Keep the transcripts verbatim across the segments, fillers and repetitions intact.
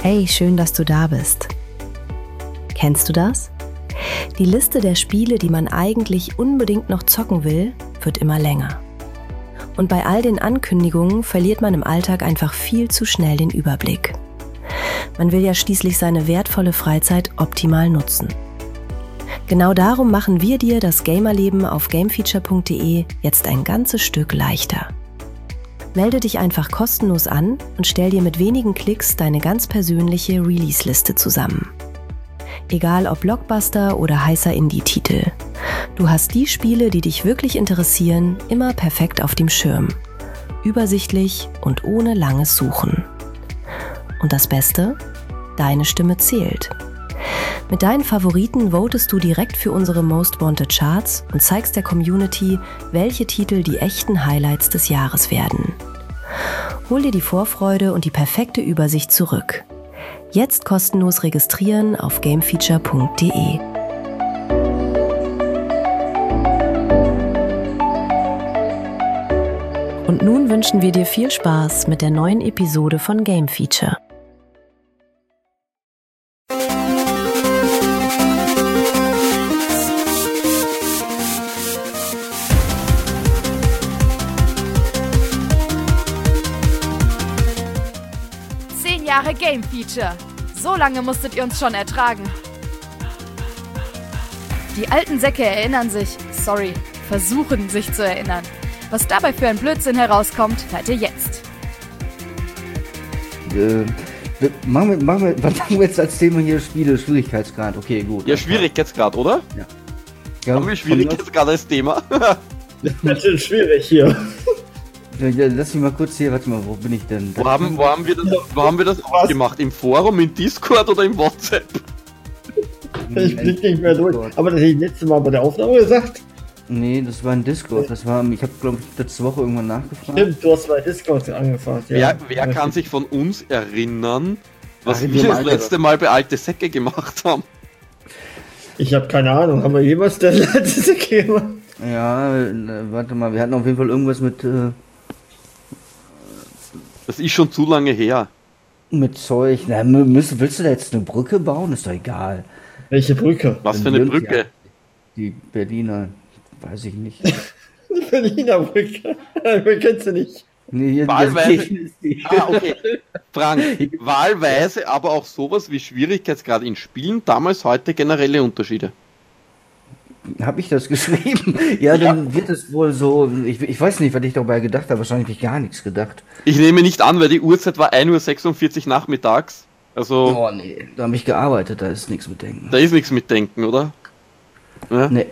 Hey, schön, dass du da bist. Kennst du das? Die Liste der Spiele, die man eigentlich unbedingt noch zocken will, wird immer länger. Und bei all den Ankündigungen verliert man im Alltag einfach viel zu schnell den Überblick. Man will ja schließlich seine wertvolle Freizeit optimal nutzen. Genau darum machen wir dir das Gamerleben auf gamefeature punkt de jetzt ein ganzes Stück leichter. Melde dich einfach kostenlos an und stell dir mit wenigen Klicks deine ganz persönliche Release-Liste zusammen. Egal ob Blockbuster oder heißer Indie-Titel. Du hast die Spiele, die dich wirklich interessieren, immer perfekt auf dem Schirm. Übersichtlich und ohne langes Suchen. Und das Beste? Deine Stimme zählt. Mit deinen Favoriten votest du direkt für unsere Most Wanted Charts und zeigst der Community, welche Titel die echten Highlights des Jahres werden. Hol dir die Vorfreude und die perfekte Übersicht zurück. Jetzt kostenlos registrieren auf gamefeature punkt de. Und nun wünschen wir dir viel Spaß mit der neuen Episode von Game Feature. Jahre Game Feature. So lange musstet ihr uns schon ertragen. Die alten Säcke erinnern sich, sorry, versuchen sich zu erinnern. Was dabei für ein Blödsinn herauskommt, hört ihr jetzt. Äh, wir, machen, wir, machen, wir, was machen wir jetzt als Thema hier? Spiele, Schwierigkeitsgrad. Okay, gut. Ja, Schwierigkeitsgrad, oder? Ja. ja haben wir Schwierigkeitsgrad als Thema? Das ist schwierig hier. Ja, lass mich mal kurz hier, warte mal, wo bin ich denn? Wo haben, wo haben wir das, wo haben wir das gemacht? Im Forum, im Discord oder im WhatsApp? Ich blick nicht mehr durch. Aber das habe ich letzte Mal bei der Aufnahme gesagt. Nee, das war ein Discord. Das war, ich habe glaube ich letzte Woche irgendwann nachgefragt. Stimmt, du hast bei Discord angefragt. Ja. Wer, wer kann sich von uns erinnern, was Ach, wir das letzte Mal bei alte Säcke gemacht haben? Ich habe keine Ahnung. Haben wir jemals der alte Säcke gemacht? Ja, warte mal, wir hatten auf jeden Fall irgendwas mit... Äh, Das ist schon zu lange her. Mit Zeug. Na, müssen, willst du da jetzt eine Brücke bauen? Ist doch egal. Welche Brücke? Was für eine Brücke? Ja, die Berliner. Weiß ich nicht. Die Berliner Brücke. Wer kennt sie nicht? Nee, hier wahlweise. Ah, okay. Frank, wahlweise, aber auch sowas wie Schwierigkeitsgrad in Spielen, damals, heute generelle Unterschiede. Habe ich das geschrieben? Ja, dann ja. Wird es wohl so, ich, ich weiß nicht, was ich dabei gedacht habe, wahrscheinlich habe ich gar nichts gedacht. Ich nehme nicht an, weil die Uhrzeit war ein Uhr sechsundvierzig nachmittags. Also. Oh nee, da habe ich gearbeitet, da ist nichts mit Denken. Da ist nichts mit Denken, oder? Ja? Nee.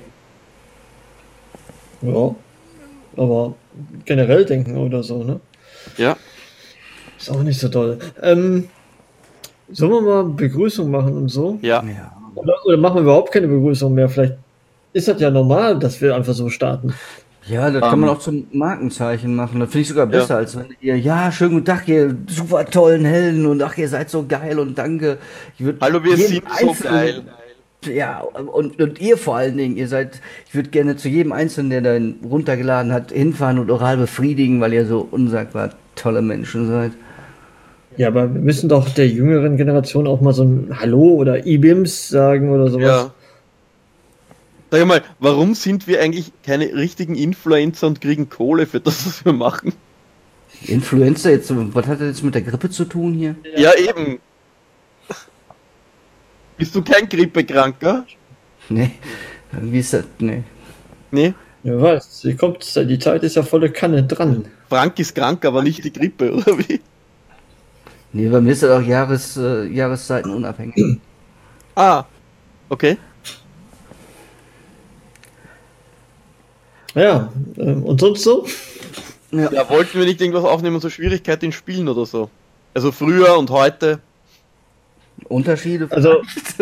Ja, aber generell denken oder so, ne? Ja. Ist auch nicht so toll. Ähm, sollen wir mal Begrüßung machen und so? Ja. ja. Oder, oder machen wir überhaupt keine Begrüßung mehr? Vielleicht ist das ja normal, dass wir einfach so starten. Ja, das um, kann man auch zum Markenzeichen machen. Das finde ich sogar besser, ja. Als wenn ihr, ja, schönen guten Tag, ihr super tollen Helden und ach, ihr seid so geil und danke. Ich Hallo, wir sind so geil. Ja, und, und ihr vor allen Dingen, ihr seid, ich würde gerne zu jedem Einzelnen, der den runtergeladen hat, hinfahren und oral befriedigen, weil ihr so unsagbar tolle Menschen seid. Ja, aber wir müssen doch der jüngeren Generation auch mal so ein Hallo oder I-Bims sagen oder sowas. Ja. Sag mal, warum sind wir eigentlich keine richtigen Influencer und kriegen Kohle für das, was wir machen? Influencer jetzt, was hat das jetzt mit der Grippe zu tun hier? Ja, eben. Bist du kein Grippekranker? Nee, wie ist das? Nee. Nee? Ja, was? Wie kommt die Zeit ist ja volle Kanne dran. Frank ist krank, aber nicht die Grippe, oder wie? Nee, bei mir ist das auch Jahres, äh, Jahreszeiten unabhängig. Ah, okay. Ja, ähm, und sonst so? Ja. Ja, wollten wir nicht irgendwas aufnehmen, so Schwierigkeiten in Spielen oder so? Also früher und heute? Unterschiede? Also...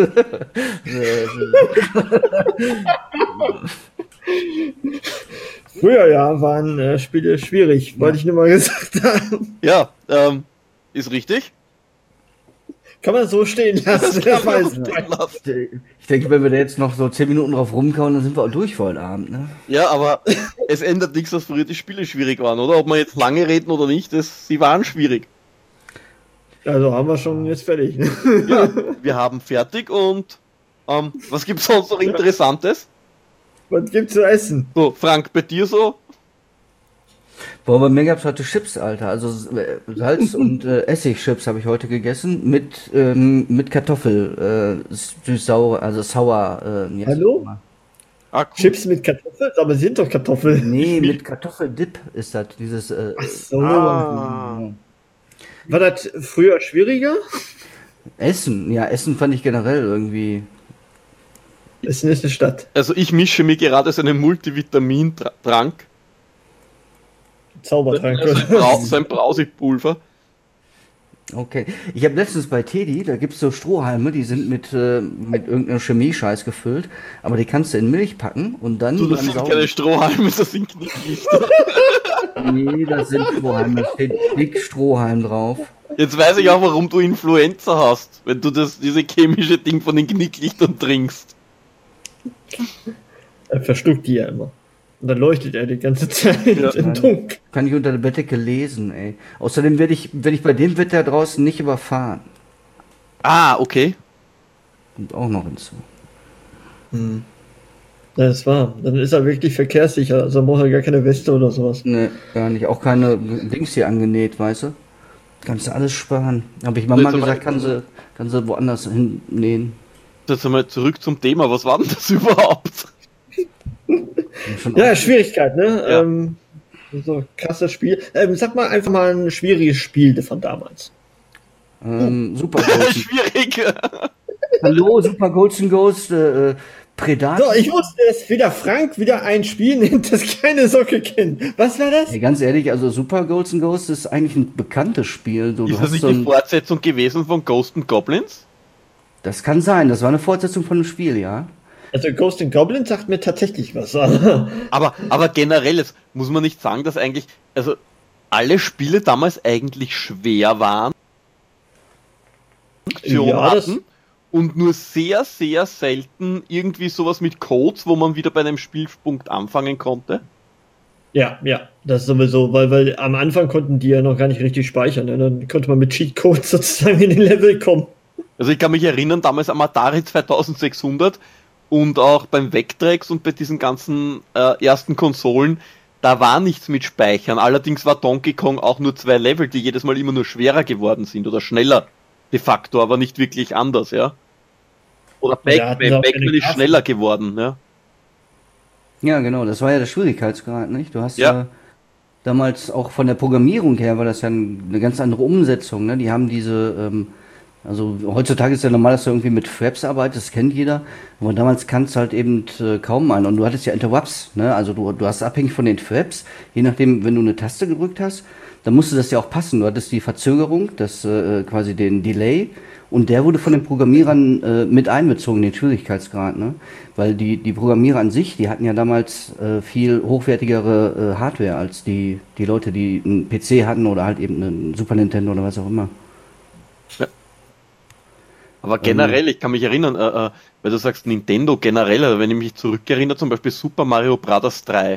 Früher ja, waren äh, Spiele schwierig, wollte ja. ich nur mal gesagt haben. Ja, ähm, ist richtig. Kann man so stehen lassen. Das kann man so stehen lassen. Ich denke, wenn wir da jetzt noch so zehn Minuten drauf rumkauen, dann sind wir auch durch für heute Abend, ne? Ja, aber es ändert nichts, dass früher die Spiele schwierig waren, oder? Ob wir jetzt lange reden oder nicht, das, sie waren schwierig. Also haben wir schon jetzt fertig. Ne? Ja, wir haben fertig und ähm, was gibt's sonst noch Interessantes? Was gibt's zu essen? So, Frank, bei dir so? Boah, bei mir gab's heute Chips, Alter. Also äh, Salz- und äh, Essigchips habe ich heute gegessen mit ähm, mit Kartoffel, äh, süß-sauer, also sauer. Äh, jetzt Hallo? mal. Ah, cool. Chips mit Kartoffeln? Aber sind doch Kartoffeln. Nee, mit Kartoffeldip ist das, dieses... Äh, Ach so. Ah. War das früher schwieriger? Essen, ja, Essen fand ich generell irgendwie... Essen ist eine Stadt. Also ich mische mir gerade so einen Multivitamin-Trank. Zaubertrank. Also so ein Brausigpulver. Okay. Ich habe letztens bei Teddy, da gibt's so Strohhalme, die sind mit, äh, mit irgendeinem Chemie-Scheiß gefüllt, aber die kannst du in Milch packen und dann... Du, das dann sind saugen. keine Strohhalme, das sind Knicklichter. Nee, das sind Strohhalme, da steht dick Strohhalm drauf. Jetzt weiß ich auch, warum du Influenza hast, wenn du das, diese chemische Ding von den Knicklichtern trinkst. Er verschluckt die ja immer. Und dann leuchtet er die ganze Zeit Ja. im Dunkeln. Kann ich unter der Bettdecke lesen, ey. Außerdem werde ich, werde ich bei dem Wetter draußen nicht überfahren. Ah, okay. Kommt auch noch hinzu. Hm. Ja, das war. Dann ist er wirklich verkehrssicher. Also braucht er gar keine Weste oder sowas. Ne, gar nicht. Auch keine Dings hier angenäht, weißt du? Kannst du alles sparen. Habe ich Mama gesagt, kann sie, kann sie woanders hinnähen. Jetzt einmal zurück zum Thema. Was war denn das überhaupt? Ja, Schwierigkeit, ne? Ja. Ähm, so krasses Spiel. Ähm, sag mal einfach mal ein schwieriges Spiel von damals. Ähm, Super Ghost. Schwierig. Hallo, Super Ghost Ghost, äh, Predator. So, ich wusste, dass wieder Frank wieder ein Spiel nimmt, das keine Socke kennt. Was war das? Hey, ganz ehrlich, also Super Ghost Ghost ist eigentlich ein bekanntes Spiel. Du, du Ist das hast nicht so die ein, Fortsetzung gewesen von Ghost and Goblins? das kann sein, das war eine Fortsetzung von einem Spiel, ja. Also Ghost and Goblin sagt mir tatsächlich was. Aber, aber generell, jetzt muss man nicht sagen, dass eigentlich, also alle Spiele damals eigentlich schwer waren. Ja, das- hatten und nur sehr, sehr selten irgendwie sowas mit Codes, wo man wieder bei einem Spielpunkt anfangen konnte. Ja, ja, das sowieso, weil, weil am Anfang konnten die ja noch gar nicht richtig speichern. Ne? Dann konnte man mit Cheatcodes sozusagen in den Level kommen. Also ich kann mich erinnern, damals am Atari zweitausendsechshundert und auch beim Vectrex und bei diesen ganzen äh, ersten Konsolen, da war nichts mit Speichern. Allerdings war Donkey Kong auch nur zwei Level, die jedes Mal immer nur schwerer geworden sind oder schneller de facto, aber nicht wirklich anders, ja. Oder Ja, hatten sie Pac-Man, auch keine Pac-Man ist Grafik. schneller geworden, ja. Ja, genau, das war ja der Schwierigkeitsgrad, nicht? Du hast Ja. ja, damals auch von der Programmierung her war das ja ein- eine ganz andere Umsetzung, ne? Die haben diese, ähm, also heutzutage ist ja normal, dass du irgendwie mit Fraps arbeitest, das kennt jeder, aber damals kannst du halt eben äh, kaum einen und du hattest ja Interrupts, ne? Also du, du hast abhängig von den Fraps, je nachdem, wenn du eine Taste gedrückt hast, dann musste das ja auch passen. Du hattest die Verzögerung, das äh, quasi den Delay und der wurde von den Programmierern äh, mit einbezogen, den Schwierigkeitsgrad, ne? Weil die, die Programmierer an sich, die hatten ja damals äh, viel hochwertigere äh, Hardware als die, die Leute, die einen P C hatten oder halt eben einen Super Nintendo oder was auch immer. Aber generell, ich kann mich erinnern, äh, äh, weil du sagst Nintendo generell, also wenn ich mich zurückerinnere, zum Beispiel Super Mario Bros. drei.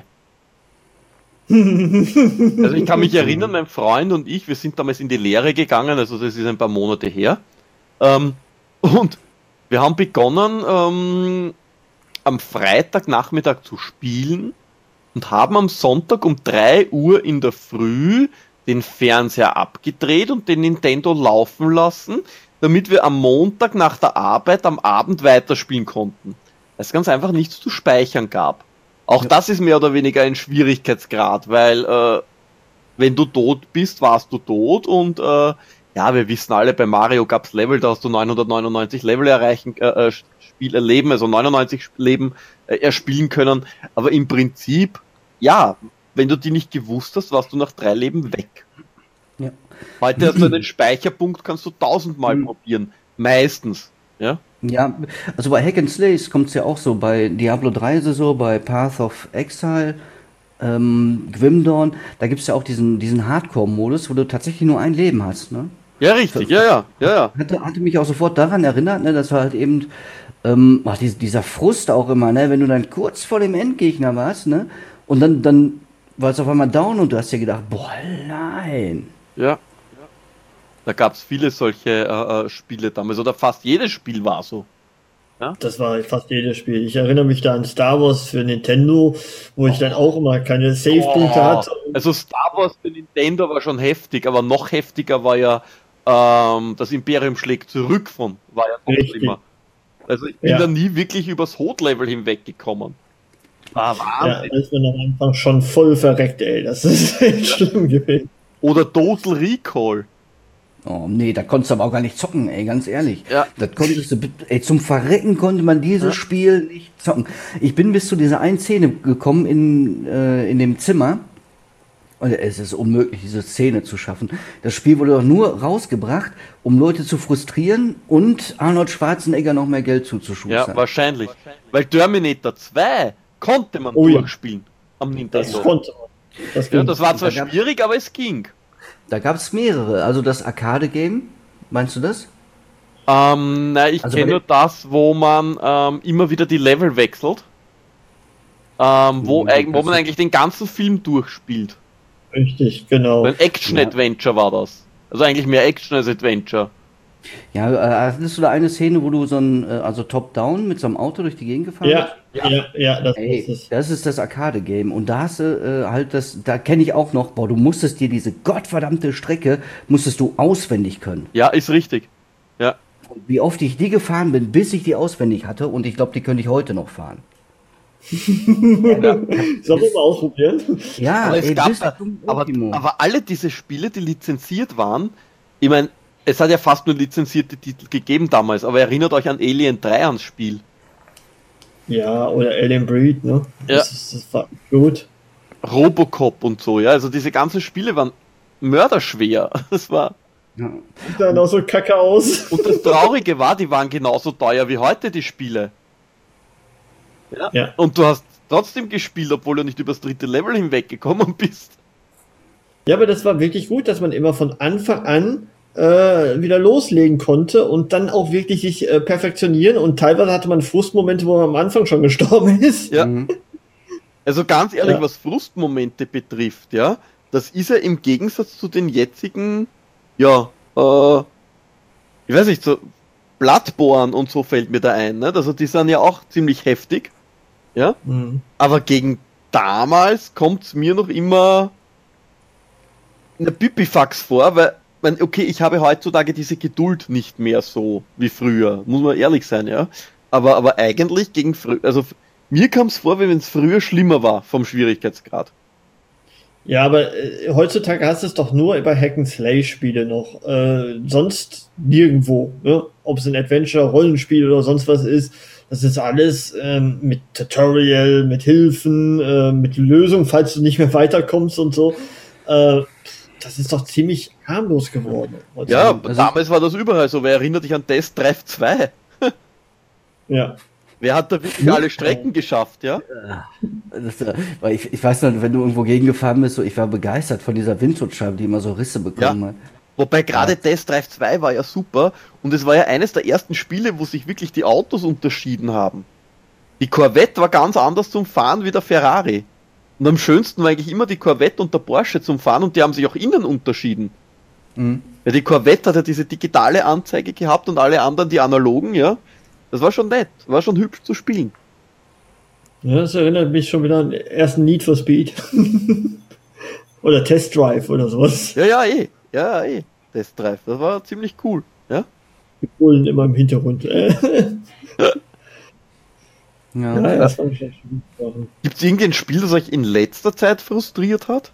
Also ich kann mich erinnern, mein Freund und ich, wir sind damals in die Lehre gegangen, also das ist ein paar Monate her. Ähm, und wir haben begonnen, ähm, am Freitagnachmittag zu spielen und haben am Sonntag um drei Uhr in der Früh den Fernseher abgedreht und den Nintendo laufen lassen, damit wir am Montag nach der Arbeit am Abend weiterspielen konnten. Weil es ganz einfach nichts zu speichern gab. Auch Ja. das ist mehr oder weniger ein Schwierigkeitsgrad, weil äh, wenn du tot bist, warst du tot und äh, ja, wir wissen alle, bei Mario gab's Level, da hast du neunhundertneunundneunzig Level erreichen, äh, äh, Spiel erleben, also neunundneunzig Leben äh, erspielen können, aber im Prinzip, ja, wenn du die nicht gewusst hast, warst du nach drei Leben weg. Ja. Heute hast du einen Speicherpunkt, kannst du tausendmal Mhm. probieren. Meistens. Ja? Ja, also bei Hack and Slays kommt es ja auch so, bei Diablo drei ist es so, bei Path of Exile, ähm, Grimdawn, da gibt es ja auch diesen, diesen Hardcore-Modus, wo du tatsächlich nur ein Leben hast, ne? Ja, richtig, ja, ja, ja, ja. Hatte, hatte mich auch sofort daran erinnert, ne, dass wir halt eben, ähm, ach, dies- dieser Frust auch immer, ne, wenn du dann kurz vor dem Endgegner warst, ne, und dann, dann war es auf einmal down und du hast dir gedacht, boah, nein. Ja. Da gab es viele solche äh, Spiele damals, oder fast jedes Spiel war so. Das war fast jedes Spiel. Ich erinnere mich da an Star Wars für Nintendo, wo ich dann auch immer keine Save-Punkte Oh, hatte. also Star Wars für Nintendo war schon heftig, aber noch heftiger war ja ähm, das Imperium schlägt zurück von, war ja noch Richtig. schlimmer. Also ich bin Ja. da nie wirklich übers Hot-Level hinweggekommen. War Ja, Wahnsinn. da ist man am Anfang schon voll verreckt, ey. Das ist echt schlimm gewesen. Oder Total Recall. Oh, nee, da konntest du aber auch gar nicht zocken, ey, ganz ehrlich. Ja. Das konntest du, ey, zum Verrecken konnte man dieses Ja. Spiel nicht zocken. Ich bin bis zu dieser einen Szene gekommen in, äh, in dem Zimmer. Und es ist unmöglich, diese Szene zu schaffen. Das Spiel wurde doch nur rausgebracht, um Leute zu frustrieren und Arnold Schwarzenegger noch mehr Geld Ja, zuzuschustern. wahrscheinlich. Weil Terminator zwei konnte man Oh ja. durchspielen am Das Nintendo. konnte man. Das Ja, ging. das war zwar Da gab's- schwierig, aber es ging. Da gab es mehrere. Also das Arcade-Game, meinst du das? Ähm, na, ich Also kenne bei nur das, wo man ähm, immer wieder die Level wechselt. Ähm, wo, Ja, eig- wo das man ist- eigentlich den ganzen Film durchspielt. Richtig, genau. Ein Action-Adventure war das. Also eigentlich mehr Action als Adventure. Ja, äh, hattest du da eine Szene, wo du so ein, äh, also Top-Down mit so einem Auto durch die Gegend gefahren Ja, bist? ja, ja, das Ey, ist es. das ist das Arcade-Game. Und da hast du äh, halt das, da kenne ich auch noch, boah, du musstest dir diese gottverdammte Strecke, musstest du auswendig können. Ja, ist richtig. Ja. Und wie oft ich die gefahren bin, bis ich die auswendig hatte. Und ich glaube, die könnte ich heute noch fahren. Sollen wir mal ausprobieren? Ja, Aber es ey, gab bis da, zum aber, Ultimo. aber alle diese Spiele, die lizenziert waren, ich meine, es hat ja fast nur lizenzierte Titel gegeben damals, aber erinnert euch an Alien drei ans Spiel. Ja, oder Alien Breed, ne? Ja. Das, ist, das war gut. Robocop und so, ja, also diese ganzen Spiele waren mörderschwer. Das war. Ja. Sieht dann auch so kacke aus. Und das Traurige war, die waren genauso teuer wie heute, die Spiele. Ja. Ja. Und du hast trotzdem gespielt, obwohl du nicht übers dritte Level hinweggekommen bist. Ja, aber das war wirklich gut, dass man immer von Anfang an äh, wieder loslegen konnte und dann auch wirklich sich äh, perfektionieren. Und teilweise hatte man Frustmomente, wo man am Anfang schon gestorben ist. Ja. Mhm. Also ganz ehrlich, Ja. was Frustmomente betrifft, ja, das ist ja im Gegensatz zu den jetzigen, ja, äh, ich weiß nicht, so Bloodborne und so fällt mir da ein, ne? Also die sind ja auch ziemlich heftig, ja, Mhm. aber gegen damals kommt's mir noch immer eine Pipifax vor, weil, mein, okay, ich habe heutzutage diese Geduld nicht mehr so wie früher, muss man ehrlich sein, ja, aber, aber eigentlich gegen früher, also mir kam es vor, wie wenn es früher schlimmer war vom Schwierigkeitsgrad. Ja, aber äh, heutzutage hast du es doch nur bei Hack-and-Slay-Spiele noch. Äh, sonst nirgendwo. Ne? Ob es ein Adventure, Rollenspiel oder sonst was ist. Das ist alles ähm, mit Tutorial, mit Hilfen, äh, mit Lösungen, falls du nicht mehr weiterkommst und so. Äh, das ist doch ziemlich harmlos geworden. Ja, heutzutage. also- damals war das überall so. Wer erinnert dich an Test Drive zwei? Ja. Wer hat da wirklich alle Strecken geschafft, ja? Das, äh, weil ich, ich weiß noch, wenn du irgendwo gegengefahren bist, so, ich war begeistert von dieser Windschutzscheibe, die immer so Risse bekommen Ja. hat. Wobei gerade Test Drive zwei war ja super und es war ja eines der ersten Spiele, wo sich wirklich die Autos unterschieden haben. Die Corvette war ganz anders zum Fahren wie der Ferrari. Und am schönsten war eigentlich immer die Corvette und der Porsche zum Fahren und die haben sich auch innen unterschieden. Mhm. Ja, die Corvette hat ja diese digitale Anzeige gehabt und alle anderen die analogen, ja. Das war schon nett, war schon hübsch zu spielen. Ja, das erinnert mich schon wieder an den ersten Need for Speed. Oder Test Drive oder sowas. Ja, ja, eh. Ja, eh. Test Drive, das war ziemlich cool, ja. Die Bullen immer im Hintergrund. Äh, Ja. ja, das fand ich echt gut. Gibt es irgendein Spiel, das euch in letzter Zeit frustriert hat?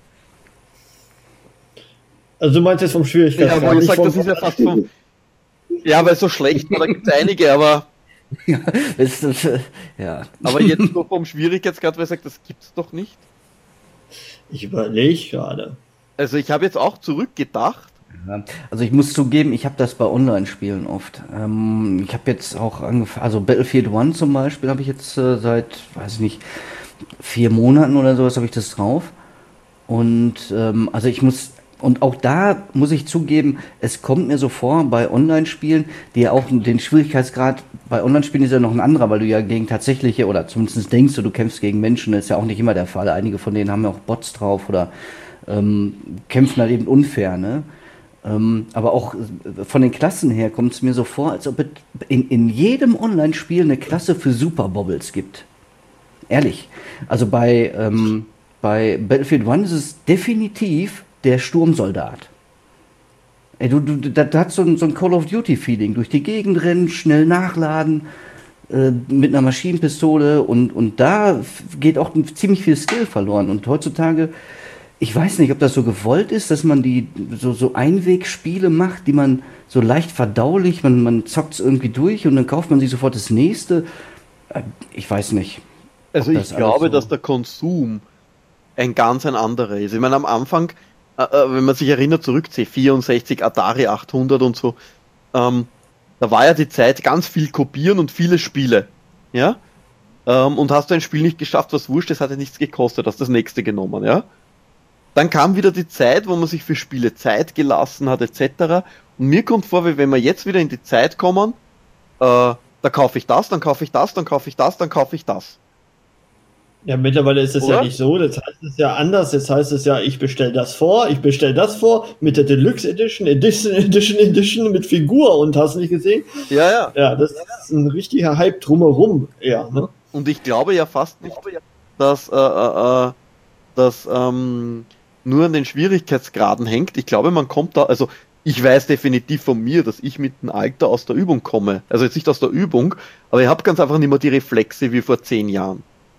Also du meinst jetzt vom Ja, Schwierigkeitsgrad? wo ich nicht sag, vom- das ist ja fast vom. Ja, weil so schlecht war, da gibt es einige, aber, Ja, das, das, äh, ja. aber jetzt so vom Schwierigkeitsgrad, weil ich sage, das gibt's doch nicht. Ich überlege gerade. Also ich habe jetzt auch zurückgedacht. Ja, also ich muss zugeben, ich habe das bei Online-Spielen oft. Ähm, ich habe jetzt auch angefangen, also Battlefield One zum Beispiel habe ich jetzt äh, seit, weiß ich nicht, vier Monaten oder sowas habe ich das drauf. Und ähm, also ich muss, und auch da muss ich zugeben, es kommt mir so vor bei Online-Spielen, die ja auch den Schwierigkeitsgrad, bei Online-Spielen ist ja noch ein anderer, weil du ja gegen tatsächliche, oder zumindest denkst du, du kämpfst gegen Menschen, das ist ja auch nicht immer der Fall. Einige von denen haben ja auch Bots drauf oder ähm, kämpfen halt eben unfair, ne? Ähm, aber auch äh, von den Klassen her kommt es mir so vor, als ob es in, in jedem Online-Spiel eine Klasse für Super Bobbles gibt. Ehrlich. Also bei, ähm, bei Battlefield eins ist es definitiv der Sturmsoldat. Ey, du, du, da, da hat so ein, so ein Call of Duty-Feeling. Durch die Gegend rennen, schnell nachladen, äh, mit einer Maschinenpistole und, und da f- geht auch ein, ziemlich viel Skill verloren. Und heutzutage, ich weiß nicht, ob das so gewollt ist, dass man die so, so Einwegspiele macht, die man so leicht verdaulich, man, man zockt es irgendwie durch und dann kauft man sich sofort das nächste. Äh, Ich weiß nicht. Also ob ich das alles glaube, so- dass der Konsum ein ganz ein anderer ist. Ich meine, am Anfang, äh, äh, wenn man sich erinnert, zurück, C vierundsechzig, Atari achthundert und so, ähm, da war ja die Zeit ganz viel kopieren und viele Spiele. Ja? Ähm, und hast du ein Spiel nicht geschafft, was wurscht, das hat ja nichts gekostet, hast das nächste genommen, ja? Dann kam wieder die Zeit, wo man sich für Spiele Zeit gelassen hat, et cetera. Und mir kommt vor, wie wenn wir jetzt wieder in die Zeit kommen, äh, da kaufe ich das, dann kaufe ich das, dann kaufe ich das, dann kaufe ich das. Ja, mittlerweile ist es Oder? ja nicht so, das heißt es ja anders, jetzt heißt es ja, ich bestelle das vor, ich bestelle das vor, mit der Deluxe Edition, Edition, Edition, Edition, mit Figur und hast nicht gesehen? Ja, ja. Ja, das ist ein richtiger Hype drumherum, ja, ne? Und ich glaube ja fast nicht, dass äh, äh, äh, das ähm, nur an den Schwierigkeitsgraden hängt. Ich glaube, man kommt da, also ich weiß definitiv von mir, dass ich mit dem Alter aus der Übung komme. Also jetzt nicht aus der Übung, aber ich habe ganz einfach nicht mehr die Reflexe wie vor zehn Jahren.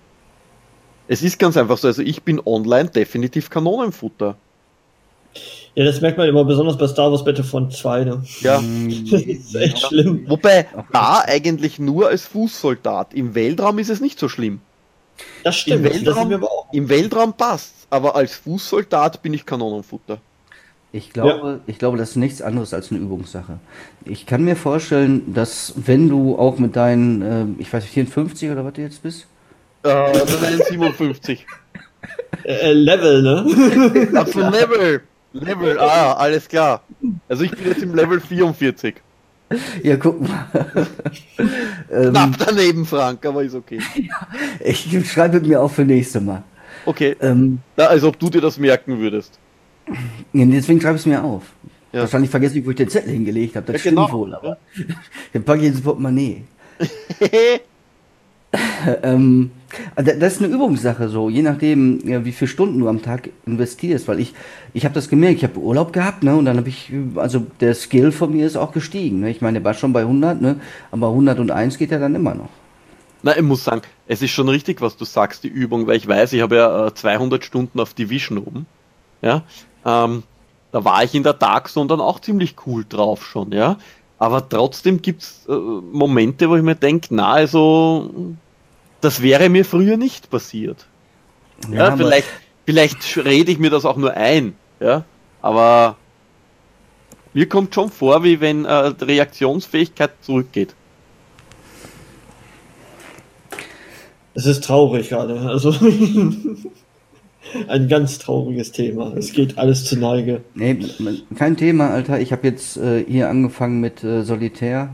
Es ist ganz einfach so, also ich bin online definitiv Kanonenfutter. Ja, das merkt man immer besonders bei Star Wars Battlefront zwei, ne? Ja. Das ist echt schlimm. Wobei, da eigentlich nur als Fußsoldat. Im Weltraum ist es nicht so schlimm. Das Im stimmt, das ist Weltraum, mir aber auch. im Weltraum passt's, aber als Fußsoldat bin ich Kanonenfutter. Ich glaube, ich glaube, das ist nichts anderes als eine Übungssache. Ich kann mir vorstellen, dass wenn du auch mit deinen, äh, ich weiß nicht, vierundfünfzig oder was du jetzt bist, Äh, das ist ein siebenundfünfzig. Äh, Level, ne? Ach so, Level. Level, ah, alles klar. Also ich bin jetzt im Level vierundvierzig. ja, guck mal. ähm, Knapp daneben, Frank, aber ist okay. ich schreibe mir auch für nächste Mal. Okay, Ähm, na, als ob du dir das merken würdest. ja, deswegen schreibe ich es mir auf. Ja. Wahrscheinlich vergesse ich, wo ich den Zettel hingelegt habe. Das Ja, stimmt genau. wohl, aber den packe ich ins Portemonnaie. ähm, also das ist eine Übungssache so, je nachdem, ja, wie viele Stunden du am Tag investierst, weil ich, ich habe das gemerkt, ich habe Urlaub gehabt, ne, und dann habe ich, also der Skill von mir ist auch gestiegen, ne, ich meine, der war schon bei hundert, ne, aber hunderteins geht ja dann immer noch. Na, ich muss sagen, es ist schon richtig, was du sagst, die Übung, weil ich weiß, ich habe ja äh, zweihundert Stunden auf Division oben. Ja, ähm, da war ich in der Dark Zone dann auch ziemlich cool drauf schon, ja. Aber trotzdem gibt's äh, Momente, wo ich mir denke, na, also, das wäre mir früher nicht passiert. Ja, aber- vielleicht, vielleicht rede ich mir das auch nur ein, ja. Aber mir kommt schon vor, wie wenn äh, die Reaktionsfähigkeit zurückgeht. Es ist traurig gerade, also ein ganz trauriges Thema. Es geht alles zu Neige. Nee, kein Thema, Alter, ich habe jetzt äh, hier angefangen mit äh, Solitär.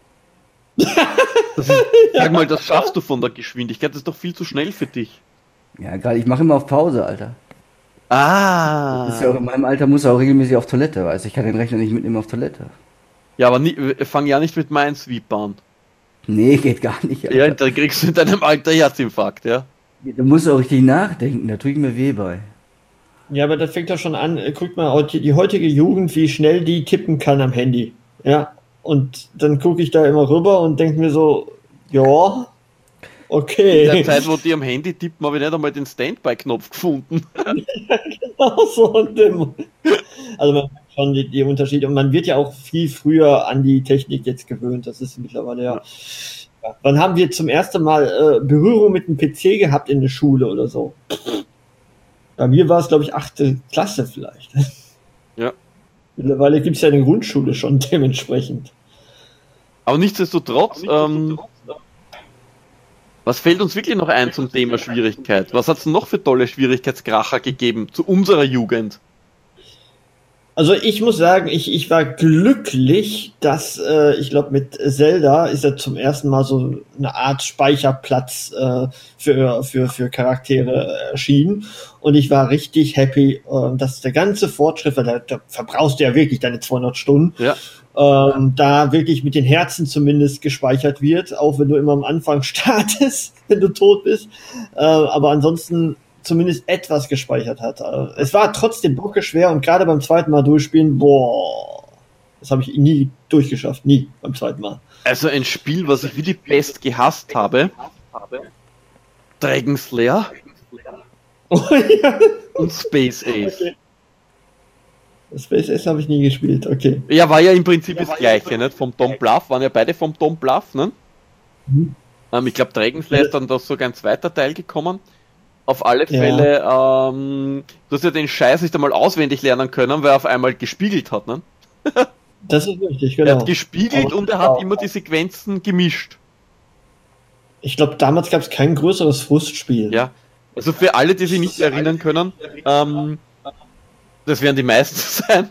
Sag mal, das schaffst du von der Geschwindigkeit, das ist doch viel zu schnell für dich. Ja, gerade, ich mache immer auf Pause, Alter. Ah. Ist ja auch in meinem Alter muss er auch regelmäßig auf Toilette, weißt du, ich kann den Rechner nicht mitnehmen auf Toilette. Ja, aber nie, fang ja nicht mit Minesweep an. Nee, geht gar nicht, Alter. Ja, da kriegst du in deinem Alter Herzinfarkt, ja. Du musst auch richtig nachdenken, da tue ich mir weh bei. Ja, aber das fängt doch schon an. Äh, Guckt mal, heute- die heutige Jugend, wie schnell die tippen kann am Handy. Ja, und dann gucke ich da immer rüber und denke mir so, ja, In der okay. Zeit, wo die am Handy tippen, habe ich nicht einmal den Standby-Knopf gefunden. Genau so und dem. Also man merkt schon die, die Unterschiede und man wird ja auch viel früher an die Technik jetzt gewöhnt. Das ist mittlerweile ja. ja. Wann haben wir zum ersten Mal äh, Berührung mit dem P C gehabt in der Schule oder so? Bei mir war es, glaube ich, achte Klasse vielleicht. Ja. Mittlerweile gibt es ja eine Grundschule schon dementsprechend. Aber nichtsdestotrotz, ähm, was fällt uns wirklich noch ein zum Thema Schwierigkeit? Was hat es noch für tolle Schwierigkeitskracher gegeben zu unserer Jugend? Also ich muss sagen, ich, ich war glücklich, dass äh, ich glaube mit Zelda ist ja zum ersten Mal so eine Art Speicherplatz äh, für, für, für Charaktere erschienen. Und ich war richtig happy, äh, dass der ganze Fortschritt, weil da, da verbrauchst du ja wirklich deine zweihundert Stunden, Ja. ähm, da wirklich mit den Herzen zumindest gespeichert wird, auch wenn du immer am Anfang startest, wenn du tot bist. Äh, aber ansonsten zumindest etwas gespeichert hat. Es war trotzdem bockeschwer und gerade beim zweiten Mal durchspielen, boah, das habe ich nie durchgeschafft, nie beim zweiten Mal. Also ein Spiel, was ich wie die Pest gehasst habe, Dragon Slayer Oh, ja. und Space Ace. Okay. Space Ace habe ich nie gespielt, okay. Ja, war ja im Prinzip das gleiche, nicht? Vom Tom Bluff, waren ja beide vom Tom Bluff, ne? Mhm. Ähm, ich glaube, Dragon Slayer ist dann doch sogar ein zweiter Teil gekommen. Auf alle Ja. Fälle, ähm, du hast ja den Scheiß nicht einmal auswendig lernen können, weil er auf einmal gespiegelt hat, ne? Das ist richtig, genau. Er hat gespiegelt Aber- und er hat immer die Sequenzen gemischt. Ich glaube, damals gab es kein größeres Frustspiel. Ja. Also für alle, die sich nicht erinnern können, ähm, das werden die meisten sein.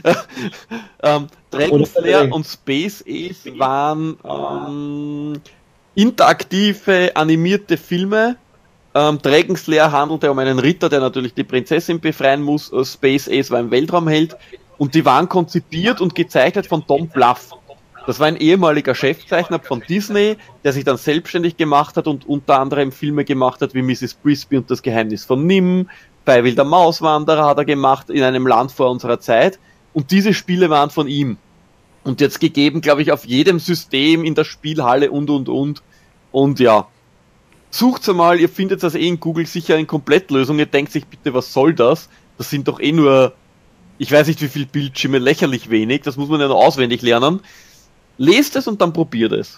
ähm, Dragon Oder Slayer Dragon. und Space Ace waren ähm, interaktive, animierte Filme. Ähm, Dragon Slayer handelte um einen Ritter, der natürlich die Prinzessin befreien muss. Äh, Space Ace war ein Weltraumheld. Und die waren konzipiert und gezeichnet von Tom Bluff. Das war ein ehemaliger Chefzeichner von Disney, der sich dann selbstständig gemacht hat und unter anderem Filme gemacht hat wie Missus Brisby und das Geheimnis von Nim, Freiwill der Mauswanderer hat er gemacht, in einem Land vor unserer Zeit. Und diese Spiele waren von ihm. Und jetzt gegeben, glaube ich, auf jedem System, in der Spielhalle und, und, und. Und ja, sucht's einmal, ihr findet das eh in Google sicher in Komplettlösung, ihr denkt sich bitte, was soll das? Das sind doch eh nur, ich weiß nicht wie viel Bildschirme, lächerlich wenig, das muss man ja noch auswendig lernen. Lest es und dann probiert es.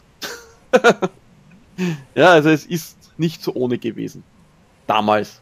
Ja, also es ist nicht so ohne gewesen. Damals.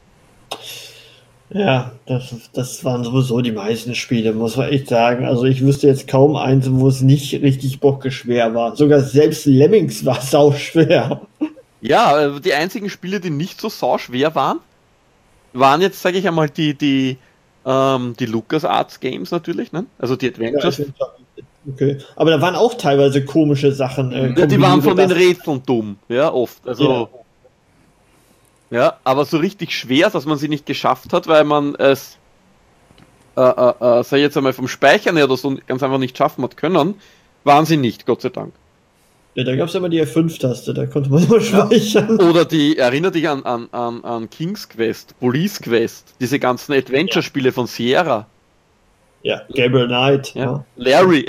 Ja, das, das waren sowieso die meisten Spiele, muss man echt sagen. Also ich wüsste jetzt kaum eins, wo es nicht richtig bockeschwer war. Sogar selbst Lemmings war sauschwer. Ja, die einzigen Spiele, die nicht so sauschwer waren, waren jetzt, sage ich einmal, die, die, ähm, die LucasArts Games natürlich, ne? Also die Adventures. Ja, okay. Aber da waren auch teilweise komische Sachen. Äh, Ja, die waren von den das- Rätseln dumm, ja, oft. Also, ja, aber so richtig schwer, dass man sie nicht geschafft hat, weil man es, äh, äh, äh, sei jetzt einmal vom Speichern her oder so ganz einfach nicht schaffen hat können, waren sie nicht, Gott sei Dank. Ja, da gab es immer die F fünf Taste, da konnte man immer speichern. Oder die, erinner dich an, an, an, an King's Quest, Police Quest, diese ganzen Adventure-Spiele von Sierra. Ja, Gabriel Knight. Ja. Larry,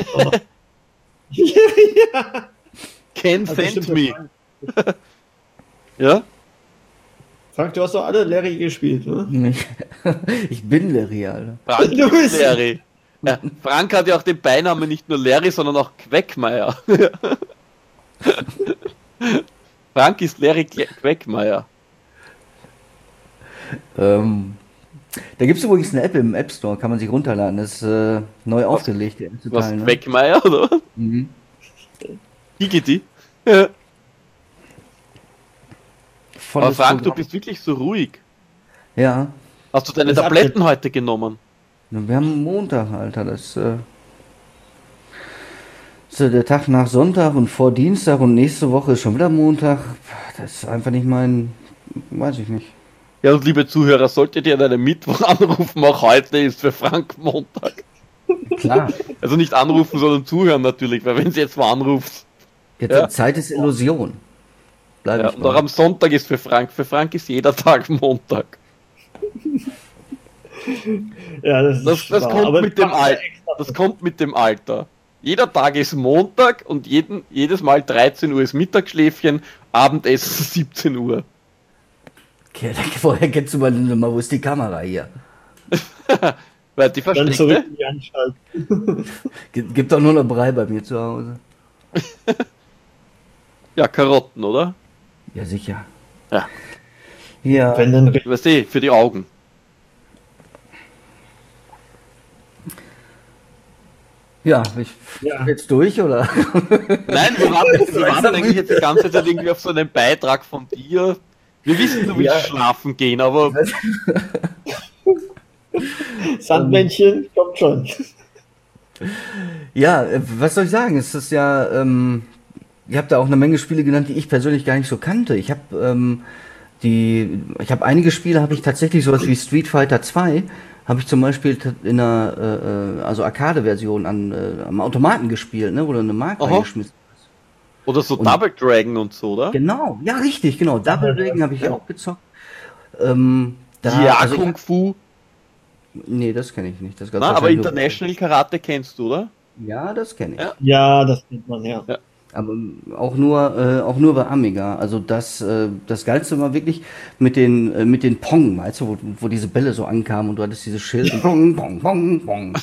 Ja. Ken Also sent stimmt, me. Frank, Ja? Frank, du hast doch alle Larry gespielt, ne? Ich bin Larry, Alter. Frank Du ist bist- Larry. Ja, Frank hat ja auch den Beinamen nicht nur Larry, sondern auch Quackmeier. Frank ist Larry Qu- Quackmeier. Ähm, da gibt es übrigens eine App im App Store, kann man sich runterladen. Das ist äh, neu aufgelegt, der erste Was, Teil. Ne? Quackmeier, oder? Mhm. Igiti. Ja. Volles Aber Frank, du Programm. bist wirklich so ruhig. Ja, Hast du deine Das Tabletten heute genommen? wir haben Montag, Alter. Das äh, ist äh, der Tag nach Sonntag und vor Dienstag und nächste Woche ist schon wieder Montag. Das ist einfach nicht mein, weiß ich nicht. Ja, und liebe Zuhörer, solltet ihr an einem Mittwoch anrufen, auch heute ist für Frank Montag. Klar. Also nicht anrufen, sondern zuhören natürlich, weil wenn sie jetzt mal anruft. Jetzt Ja. Zeit ist Illusion. Bleib Ja, ich und auch bei. am Sonntag ist für Frank. Für Frank ist jeder Tag Montag. Ja, das ist Das, das wahr. kommt Aber mit dem macht er Alter. extra. Das kommt mit dem Alter. Jeder Tag ist Montag und jeden, jedes Mal dreizehn Uhr ist Mittagsschläfchen, Abendessen siebzehn Uhr. Okay, vorher kennst du mal, mal, wo ist die Kamera hier? Weil die Dann zurück versteckte. in die Anstalt. Gibt, gibt doch nur noch Brei bei mir zu Hause. Ja, Karotten, oder? Ja, sicher. Ja. Ja. Wenn dann Weißt du, für die Augen. Ja, ich Ja. jetzt durch, oder? Nein, wir warten, wir warten eigentlich jetzt die ganze Zeit irgendwie auf so einen Beitrag von dir. Wir wissen, du willst Ja. schlafen gehen, aber Sandmännchen, kommt schon. Ja, äh, was soll ich sagen? Es ist ja, ähm, ihr habt da auch eine Menge Spiele genannt, die ich persönlich gar nicht so kannte. Ich habe ähm, die, ich habe einige Spiele, habe ich tatsächlich sowas wie Street Fighter zwei, habe ich zum Beispiel t- in einer, äh, äh, also Arcade-Version an, äh, am Automaten gespielt, ne, wo du eine Mark Aha. reingeschmissen hast. Oder so Und- Double Dragon und so, oder? Genau, ja, richtig, genau. Double Dragon habe ich auch gezockt. Ähm, da, Ja, also ich- Kung Fu. Nee, das kenne ich nicht. Das gab's Na, aber wahrscheinlich nur- International Karate kennst du, oder? Ja, das kenne ich. Ja. Ja, das kennt man, ja. Ja. Aber auch nur, äh, auch nur bei Amiga. Also das, äh, das Geilste war wirklich mit den, äh, mit den Pong, weißt du, wo, wo diese Bälle so ankamen und du hattest dieses Schild und Pong, Pong, Pong, Pong.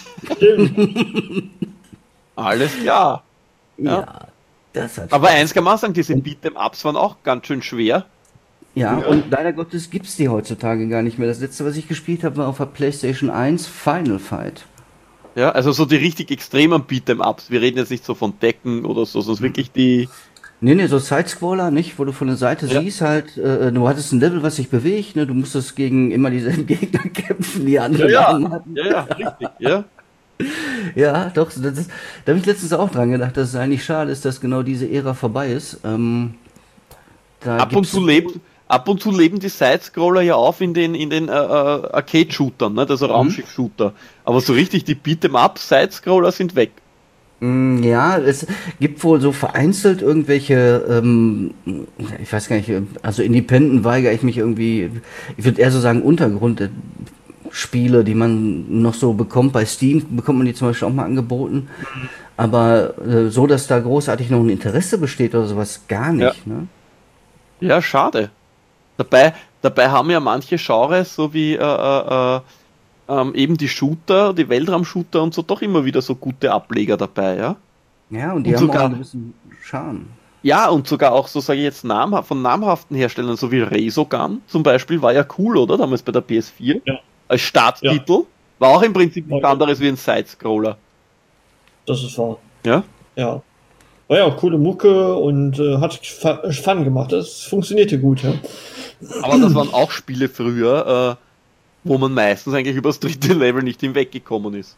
Alles klar. Ja, Ja. das hat Aber Spaß. eins kann man sagen, diese Beat'em-Ups waren auch ganz schön schwer. Ja, und leider Gottes gibt's die heutzutage gar nicht mehr. Das letzte, was ich gespielt habe, war auf der PlayStation eins Final Fight. Ja, also so die richtig extremen Beat'em-Ups. Wir reden jetzt nicht so von Decken oder so, sondern wirklich die... Nee, nee, so Sidescroller, nicht? Wo du von der Seite Ja. siehst halt, äh, du hattest ein Level, was sich bewegt, ne? Du musstest gegen immer dieselben Gegner kämpfen, die andere Namen hatten. ja, ja, richtig, ja. Ja, doch, das ist, da habe ich letztens auch dran gedacht, dass es eigentlich schade ist, dass genau diese Ära vorbei ist. Ähm, da Ab und gibt's- zu lebt... Ab und zu leben die Sidescroller ja auf in den, in den äh, äh, Arcade-Shootern, ne? Also Raumschiff-Shooter. Aber so richtig, die Beat'em-Up Sidescroller sind weg. Mm, Ja, es gibt wohl so vereinzelt irgendwelche, ähm, ich weiß gar nicht, also Independent weigere ich mich irgendwie, ich würde eher so sagen Untergrundspiele, die man noch so bekommt. Bei Steam bekommt man die zum Beispiel auch mal angeboten. Aber äh, so, dass da großartig noch ein Interesse besteht oder sowas, gar nicht. Ne? Ja, schade. Dabei, dabei haben ja manche Genres, so wie äh, äh, äh, ähm, eben die Shooter, die Weltraum-Shooter und so, doch immer wieder so gute Ableger dabei, ja? Ja, und die Und haben sogar- auch einen gewissen Charme. Ja, und sogar auch, so sage ich jetzt, namha- von namhaften Herstellern, so wie Resogun zum Beispiel, war ja cool, oder? Damals bei der P S vier. Ja. Als Starttitel. War auch im Prinzip nichts Ja. anderes wie ein Sidescroller. Das ist wahr. Ja? Ja. War ja auch coole Mucke und äh, hat Fa- Fun gemacht. Das funktionierte gut, ja. Aber das waren auch Spiele früher, äh, wo man meistens eigentlich über das dritte Level nicht hinweggekommen ist.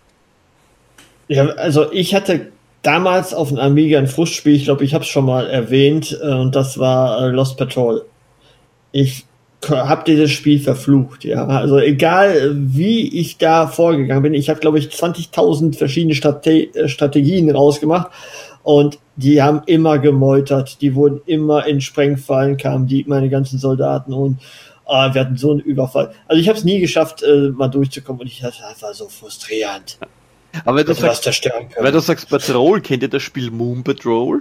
Ja, also ich hatte damals auf dem Amiga ein Frustspiel, ich glaube, ich habe es schon mal erwähnt, äh, und das war äh, Lost Patrol. Ich habe dieses Spiel verflucht, ja. Also egal, äh, wie ich da vorgegangen bin, ich habe, glaube ich, zwanzigtausend verschiedene Strate äh, Strategien rausgemacht und die haben immer gemeutert, die wurden immer in Sprengfallen, kamen die, meine ganzen Soldaten und äh, wir hatten so einen Überfall. Also ich habe es nie geschafft, äh, mal durchzukommen und ich dachte, das war so frustrierend. Aber wenn du Das was sagst, zerstören können. weil du sagst Patrol, kennt ihr das Spiel Moon Patrol?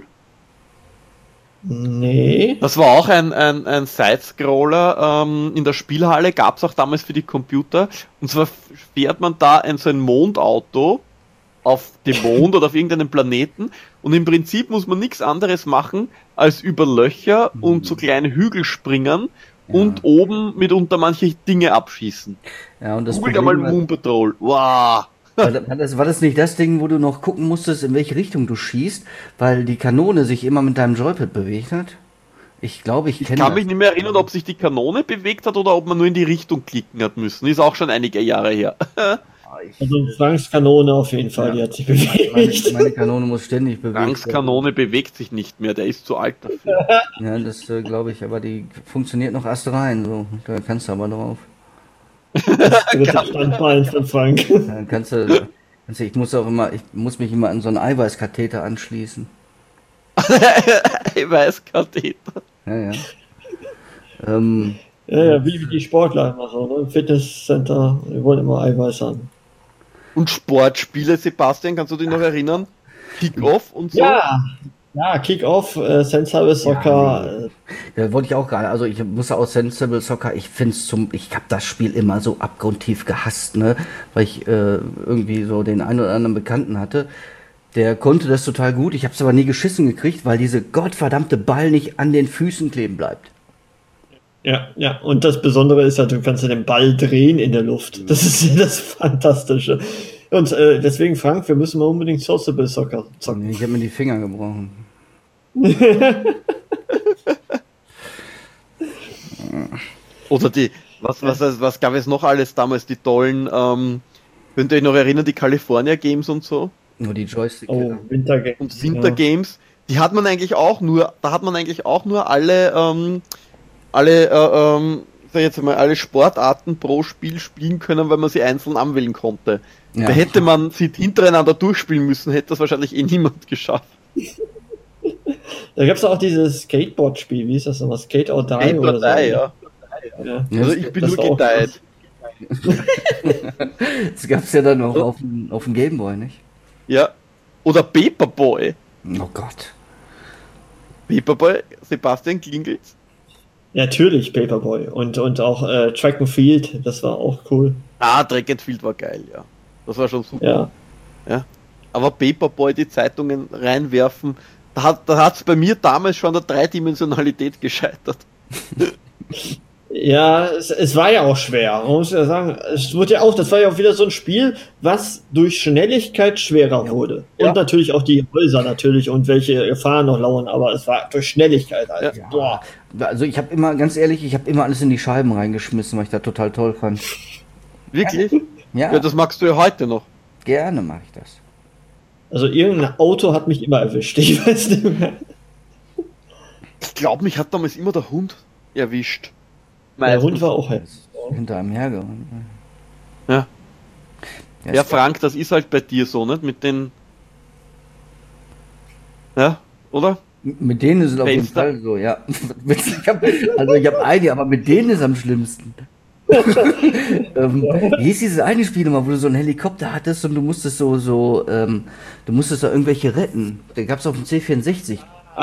Nee. Das war auch ein, ein, ein Sidescroller. Ähm, in der Spielhalle gab es auch damals für die Computer. Und zwar fährt man da ein, so ein Mondauto auf dem Mond oder auf irgendeinem Planeten. Und im Prinzip muss man nichts anderes machen, als über Löcher und so kleine Hügel springen und oben mitunter manche Dinge abschießen. Ja, und das Googelt einmal Problem war, Moon Patrol. Wow! war, das- war, das, war das nicht das Ding, wo du noch gucken musstest, in welche Richtung du schießt, weil die Kanone sich immer mit deinem Joypad bewegt hat? Ich glaube, ich Ich kenne kann das. mich nicht mehr erinnern, ob sich die Kanone bewegt hat oder ob man nur in die Richtung klicken hat müssen. Ist auch schon einige Jahre her. Also Franks Kanone auf jeden Fall, Ja. die hat sich Meine, bewegt. meine Kanone muss ständig bewegt Franks werden. Kanone bewegt sich nicht mehr, der ist zu alt dafür. Ja, das äh, glaube ich, aber die funktioniert noch erst rein, so. Da kannst du aber drauf. Dritter Standbein von Frank. Dann kannst du, kannst du, ich muss auch immer, ich muss mich immer an so einen Eiweißkatheter anschließen. Eiweißkatheter. Ja, ja. Ähm, Ja, ja, wie die Sportler immer so, ne? Im Fitnesscenter, die wollen immer Eiweiß haben. Und Sportspiele, Sebastian, kannst du dich noch erinnern? Kick-Off und so? Ja, ja, Kick-Off, äh, Sensible Soccer, Ja, wollte ich auch gerade. Also ich muss auch Sensible Soccer, ich finde es zum, ich habe das Spiel immer so abgrundtief gehasst, ne, weil ich äh, irgendwie so den einen oder anderen Bekannten hatte, der konnte das total gut. Ich habe es aber nie geschissen gekriegt, weil diese gottverdammte Ball nicht an den Füßen kleben bleibt. ja, ja, und das Besondere ist ja, du kannst ja den Ball drehen in der Luft. Das ist ja das Fantastische. Und äh, deswegen, Frank, wir müssen mal unbedingt Sensible Soccer zocken. Ich habe mir die Finger gebrochen. Oder die, was, was, was gab es noch alles damals, die tollen, ähm, Könnt ihr euch noch erinnern, die California Games und so? Nur die Joystick. Oh, Wintergames. Und Winter Games, die hat man eigentlich auch nur, da hat man eigentlich auch nur alle, ähm, alle, äh, ähm, sag ich jetzt mal, alle Sportarten pro Spiel spielen können, weil man sie einzeln anwählen konnte. Ja. Da hätte man sie hintereinander durchspielen müssen, hätte das wahrscheinlich eh niemand geschafft. Da gab es auch dieses Skateboard-Spiel, wie hieß das nochmal? Skate or Die Skate oder or so. Die, ja. Ja. Also ich bin Das nur war auch gedeiht. Das gab's ja dann auch auf dem, auf dem Gameboy, nicht? Ja. Oder Paperboy. Oh Gott. Paperboy, Sebastian klingelt. Natürlich Paperboy und, und auch äh, Track and Field, das war auch cool. Ah, Track and Field war geil, ja. Das war schon super. Ja. Ja. Aber Paperboy, die Zeitungen reinwerfen, da hat da hat's bei mir damals schon an der Dreidimensionalität gescheitert. Ja, es, es war ja auch schwer. Man muss ja sagen, es wurde ja auch, das war ja auch wieder so ein Spiel, was durch Schnelligkeit schwerer wurde. Und Ja. natürlich auch die Häuser natürlich und welche Gefahren noch lauern, aber es war durch Schnelligkeit halt. Ja. Boah. Also ich habe immer, ganz ehrlich, ich habe immer alles in die Scheiben reingeschmissen, weil ich das total toll fand. Wirklich? Ja, Ja, das magst du ja heute noch. gerne mache ich das. Also irgendein Auto hat mich immer erwischt, ich weiß nicht mehr. Ich glaube, mich hat damals immer der Hund erwischt. Der Meistens. Hund war auch halt. Hinter einem hergerannt. Ja. Ja, Ja, es- Frank, das ist halt bei dir so, nicht? Mit den. Ja, oder? Mit denen ist es auf jeden Fenster. Fall so, ja. Ich hab, also ich habe einige, aber mit denen ist es am schlimmsten. ähm, wie hieß dieses eine Spiel mal, wo du so einen Helikopter hattest und du musstest so, so, ähm, du musstest da irgendwelche retten. Da gab's auf dem C vierundsechzig.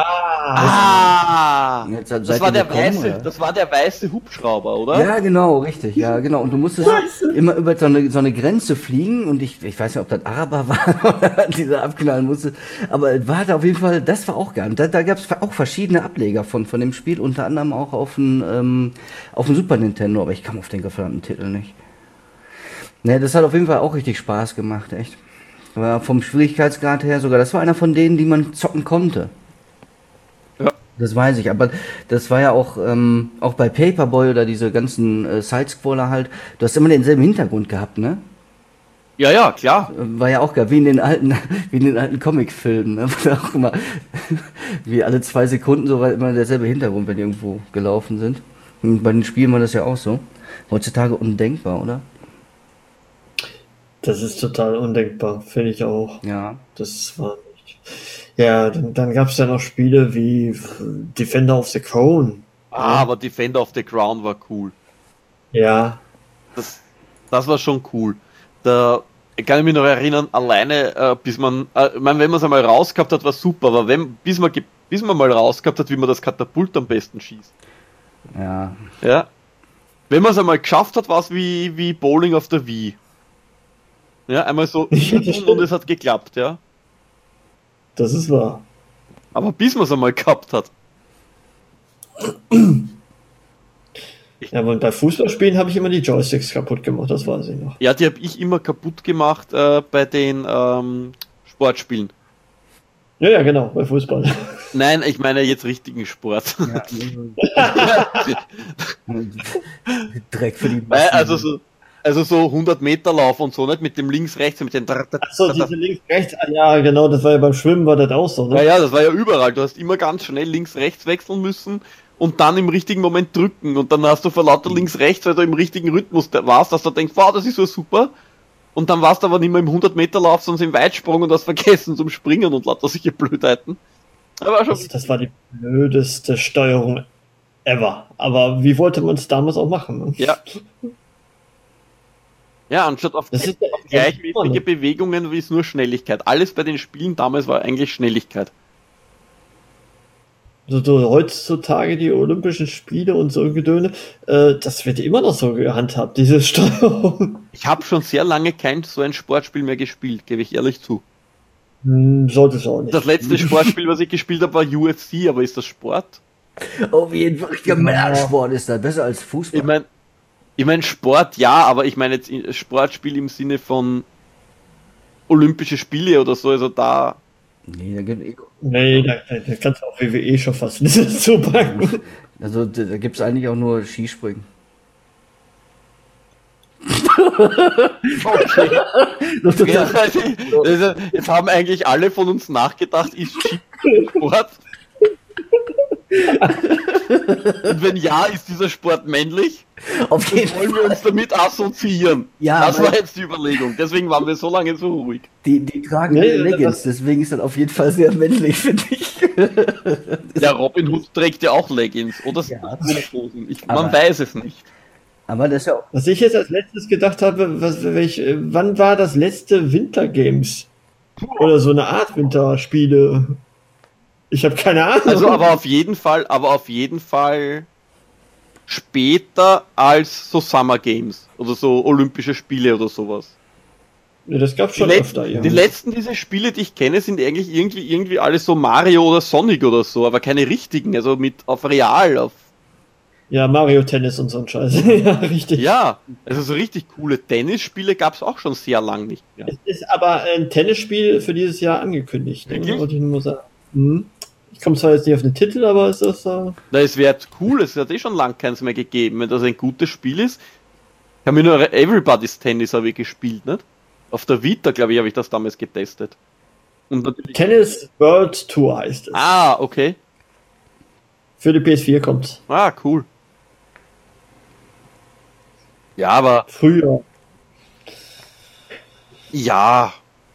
Ah! Jetzt seid Das ihr war der gekommen, weiße, oder? das war der weiße Hubschrauber, oder? Ja, genau, richtig, ja, genau. Und du musstest immer über so eine, so eine Grenze fliegen und ich, ich weiß nicht, ob das Araber war oder dieser abknallen musste, aber es war da auf jeden Fall, das war auch geil. Da, da gab es auch verschiedene Ableger von, von dem Spiel, unter anderem auch auf dem, ähm, auf dem Super Nintendo, aber ich kam auf den verdammten Titel nicht. Ne, das hat auf jeden Fall auch richtig Spaß gemacht, echt. Aber vom Schwierigkeitsgrad her sogar, das war einer von denen, die man zocken konnte. Ja. Das weiß ich, aber das war ja auch, ähm, auch bei Paperboy oder diese ganzen äh, Sidescroller halt, du hast immer denselben Hintergrund gehabt, ne? Ja, ja, klar. Äh, War ja auch geil, wie in den alten, wie in den alten Comicfilmen, ne? War auch immer, wie alle zwei Sekunden so war immer derselbe Hintergrund, wenn die irgendwo gelaufen sind. Und bei den Spielen war das ja auch so. Heutzutage undenkbar, oder? Das ist total undenkbar, finde ich auch. Ja. Das war nicht. Ja, dann, dann gab es ja noch Spiele wie Defender of the Crown. Ah, aber Defender of the Crown war cool. Ja, Das, das war schon cool. Da ich kann ich mich noch erinnern, alleine, äh, bis man, äh, ich meine, wenn man es einmal rausgehabt hat, war super, aber wenn, bis man, ge- bis man mal rausgehabt hat, wie man das Katapult am besten schießt. Ja. Ja. Wenn man es einmal geschafft hat, war es wie, wie Bowling auf der Wii. Ja, einmal so und es hat geklappt, ja. das ist wahr. Aber bis man es einmal gehabt hat. Ja, aber bei Fußballspielen habe ich immer die Joysticks kaputt gemacht, das weiß ich noch. Ja, die habe ich immer kaputt gemacht äh, bei den ähm, Sportspielen. Ja, ja, genau, bei Fußball. Nein, ich meine jetzt richtigen Sport. Ja. Dreck für die Weil, also so, also so hundert Meter Lauf und so, nicht mit dem links, rechts, mit den... Achso, diese links, rechts, ah, ja, genau, das war ja beim Schwimmen, war das auch so, Ja, ne? ja, das war ja überall. Du hast immer ganz schnell links, rechts wechseln müssen und dann im richtigen Moment drücken. Und dann hast du vor lauter links, rechts, weil du im richtigen Rhythmus da- warst, dass du denkst, wow, das ist so super. Und dann warst du aber nicht mehr im hundert Meter Lauf, sondern im Weitsprung und hast vergessen zum Springen und lauter solche Blödheiten. Aber schon, Das, das war die blödeste Steuerung ever. Aber wie wollte man es damals auch machen? Ne? ja. Ja, anstatt auf, Das ist auf gleichmäßige Bewegungen wie es nur Schnelligkeit. Alles bei den Spielen damals war eigentlich Schnelligkeit. so, so heutzutage die Olympischen Spiele und so Gedöne, äh, das wird immer noch so gehandhabt, diese Steuerung. Ich habe schon sehr lange kein so ein Sportspiel mehr gespielt, gebe ich ehrlich zu. Hm, sollte es auch nicht. Das letzte Sportspiel, was ich gespielt habe, war U F C, aber ist das Sport? Auf jeden Fall, richtiger Männersport ist das, besser als Fußball. Ich meine, ich mein Sport ja, aber ich meine jetzt in- Sportspiel im Sinne von Olympische Spiele oder so, also da. Nee, da gibt, Nee, da, da kannst du auch W W E schon fast nicht dazu packen. also da, da gibt's eigentlich auch nur Skispringen. Okay. Das ist Ja, total- also, also, jetzt haben eigentlich alle von uns nachgedacht, ist Skisport Sport? Und wenn ja, ist dieser Sport männlich? Auf jeden Wollen wir uns damit assoziieren? Ja, das weil- war jetzt die Überlegung. Deswegen waren wir so lange so ruhig. Die, die tragen Nee, Leggings, das- deswegen ist das auf jeden Fall sehr männlich, finde ich. Der Robin Hood trägt ja auch Leggings oder Ja. Strumpfhosen. Ich, Aber- man weiß es nicht. Aber das ist ja auch. Was ich jetzt als letztes gedacht habe, was, welch, äh, wann war das letzte Wintergames? Oder so eine Art Winterspiele? Ich habe keine Ahnung. Also aber auf jeden Fall, aber auf jeden Fall später als so Summer Games oder so Olympische Spiele oder sowas. Ja, das gab's Die, schon Let öfter, ja. die letzten diese Spiele, die ich kenne, sind eigentlich irgendwie irgendwie alle so Mario oder Sonic oder so, aber keine richtigen, also mit auf Real, auf Ja, Mario Tennis und so ein Scheiß. Ja, richtig. ja, also so richtig coole Tennisspiele gab es auch schon sehr lang nicht mehr. Es ist aber ein Tennisspiel für dieses Jahr angekündigt. Ne? Wirklich? Wollte ich nur sagen. Mhm. Ich komme zwar jetzt nicht auf den Titel, aber es ist äh, Na, es wäre cool, es hat eh schon lang keins mehr gegeben, wenn das ein gutes Spiel ist. Ich habe mir nur Everybody's Tennis habe ich gespielt, nicht? Auf der Vita, glaube ich, habe ich das damals getestet. Und natürlich. Tennis World Tour heißt es. Ah, okay. Für die P S vier kommt Ah, cool. Ja, aber früher. ja.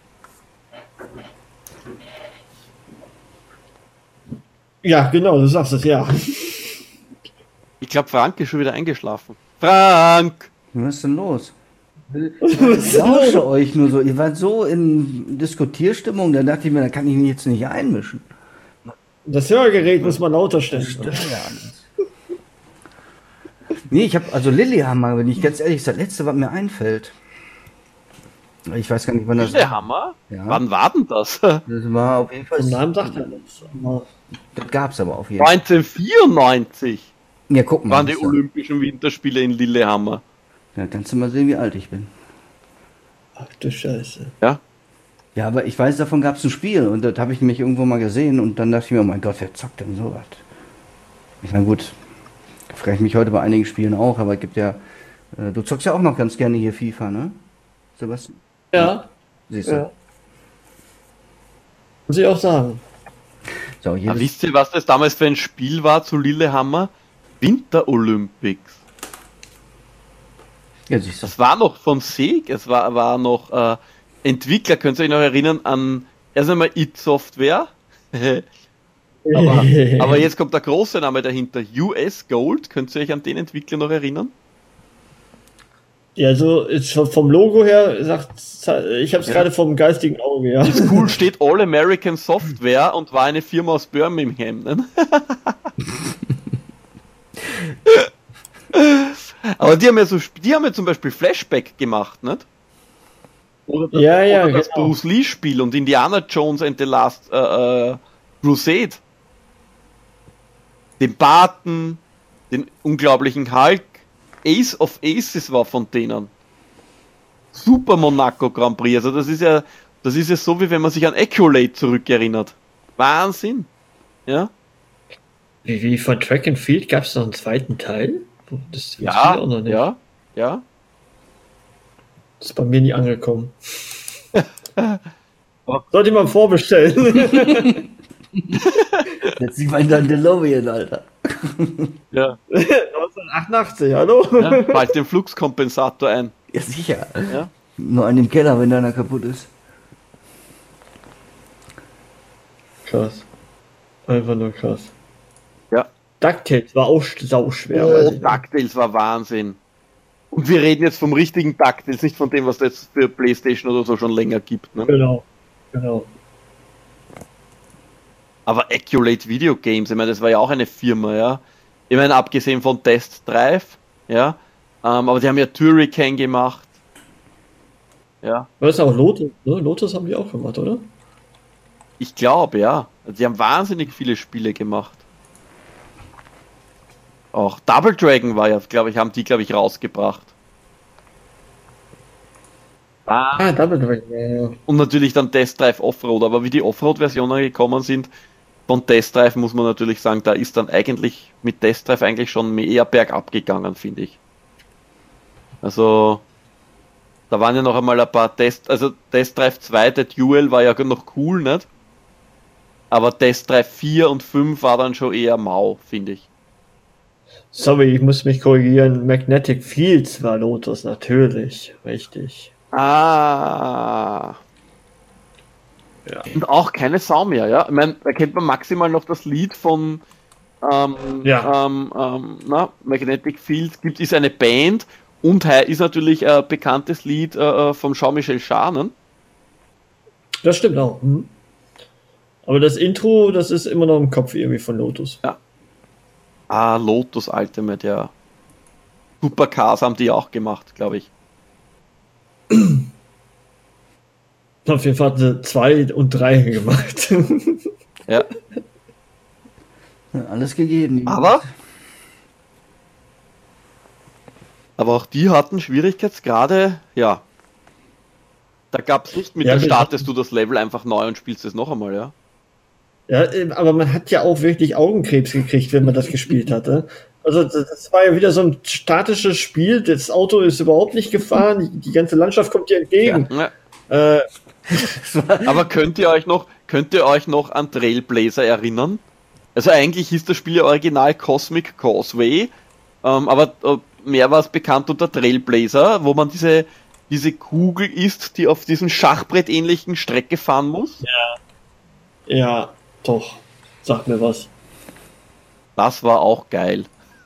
Ja, genau, du sagst es, ja. Ich glaube, Frank ist schon wieder eingeschlafen. Frank! Was ist denn los? Ich lausche euch nur so. Ihr wart so in Diskutierstimmung, da dachte ich mir, da kann ich mich jetzt nicht einmischen. Das Hörgerät muss man lauter stellen. Ja, alles. Nee, ich habe, also Lillehammer, wenn ich ganz ehrlich, ist das letzte, was mir einfällt. Ich weiß gar nicht, wann das Der Hammer? Ja. Wann war denn das? Das war auf jeden Fall. Vom Namen sagt er nichts. Aber Das gab's aber auf jeden Fall. neunzehnhundertvierundneunzig Ja, guck mal. waren die das ist Olympischen Winterspiele in Lillehammer. ja- Da kannst du mal sehen, wie alt ich bin. ach du Scheiße. Ja? Ja, aber ich weiß, davon gab's ein Spiel und das habe ich nämlich irgendwo mal gesehen und dann dachte ich mir, oh mein Gott, wer zockt denn sowas? Ich meine, gut, frage ich mich heute bei einigen Spielen auch, aber es gibt ja, äh, du zockst ja auch noch ganz gerne hier FIFA, ne? Sebastian? Ja, Siehst du? ja. Muss ich auch sagen. So, Ah, jedes, wisst ihr, was das damals für ein Spiel war zu Lillehammer? Winter Olympics. ja, siehst du. Das war noch von Seg, es war, war noch äh, Entwickler, könnt ihr euch noch erinnern an erst einmal id Software. aber, aber jetzt kommt der große Name dahinter, U S Gold, könnt ihr euch an den Entwickler noch erinnern? Ja, so ist schon vom Logo her sagt, ich habe es Ja. gerade vom geistigen Auge, ja. Das cool steht All American Software und war eine Firma aus Birmingham. Ne? Aber die haben ja so, die haben ja zum Beispiel Flashback gemacht, nicht? Oder das, Ja, ja, oder das genau. Bruce Lee Spiel und Indiana Jones and the Last äh, äh, Crusade. Den Barton, den unglaublichen Hulk, Ace of Aces war von denen. Super Monaco Grand Prix, also das ist ja, das ist ja so, wie wenn man sich an Accolade zurückerinnert. Wahnsinn. Ja? Wie, wie von Track and Field gab es noch einen zweiten Teil? Das wusste ich Ja, auch noch nicht. ja, ja. Das ist bei mir nie angekommen. Sollte man vorbestellen. Jetzt sieht man dann DeLorean, Alter. Ja. neunzehnhundertachtundachtzig, hallo? Ja, bald den Fluxkompensator ein. Ja, sicher. Ja. Nur an dem Keller, wenn deiner kaputt ist. Krass. Einfach nur krass. Ja. DuckTales war auch sauschwer. Oh, weiß ich nicht. DuckTales war Wahnsinn. Und wir reden jetzt vom richtigen DuckTales, nicht von dem, was es jetzt für PlayStation oder so schon länger gibt. Ne? Genau. Genau. Aber Accolade Video Games, ich meine, das war ja auch eine Firma, ja. Ich meine, abgesehen von Test Drive, ja. Ähm, aber die haben ja Turrican gemacht. Ja. Das ist auch Lotus, ne? Lotus haben die auch gemacht, oder? Ich glaube, ja. Die haben wahnsinnig viele Spiele gemacht. Auch Double Dragon war ja, glaube ich, haben die, glaube ich, rausgebracht. Ah. Ah, Double Dragon, ja, ja. Und natürlich dann Test Drive Offroad, aber wie die Offroad-Versionen gekommen sind, von Test Drive muss man natürlich sagen, da ist dann eigentlich mit Test Drive eigentlich schon mehr bergab gegangen, finde ich. Also, Da waren ja noch einmal ein paar Test, also Test Drive zwei, der Duel war ja noch cool, nicht? Aber Test Drive vier und fünf war dann schon eher mau, finde ich. Sorry, ich muss mich korrigieren. Magnetic Fields war Lotus, natürlich. Richtig. Ah. Ja. Und auch keine Sau mehr, ja? Ich meine, da kennt man maximal noch das Lied von ähm, Ja. ähm, ähm, na, Magnetic Fields, gibt ist eine Band und ist natürlich ein bekanntes Lied äh, vom Jean-Michel Jarre, ne? Das stimmt auch. Mhm. Aber das Intro, das ist immer noch im Kopf irgendwie von Lotus. Ja. Ah, Lotus Ultimate, ja. Supercars haben die auch gemacht, glaube ich. Auf jeden Fall hatten sie zwei und drei gemacht. Ja. Alles gegeben. Aber aber auch die hatten Schwierigkeitsgrade, ja. Da gab es nicht mit, Ja, da wir startest du das Level einfach neu und spielst es noch einmal, ja. Ja, äh, aber man hat ja auch wirklich Augenkrebs gekriegt, wenn man das gespielt hatte. Also das, das war ja wieder so ein statisches Spiel. Das Auto ist überhaupt nicht gefahren. Die, die ganze Landschaft kommt dir entgegen. Ja. Äh, Aber könnt ihr euch noch, könnt ihr euch noch an Trailblazer erinnern? Also eigentlich hieß das Spiel ja original Cosmic Causeway, ähm, aber äh, mehr war es bekannt unter Trailblazer, wo man diese, diese Kugel ist, die auf diesen Schachbrett-ähnlichen Strecke fahren muss. ja, doch. Sag mir was. Das war auch geil.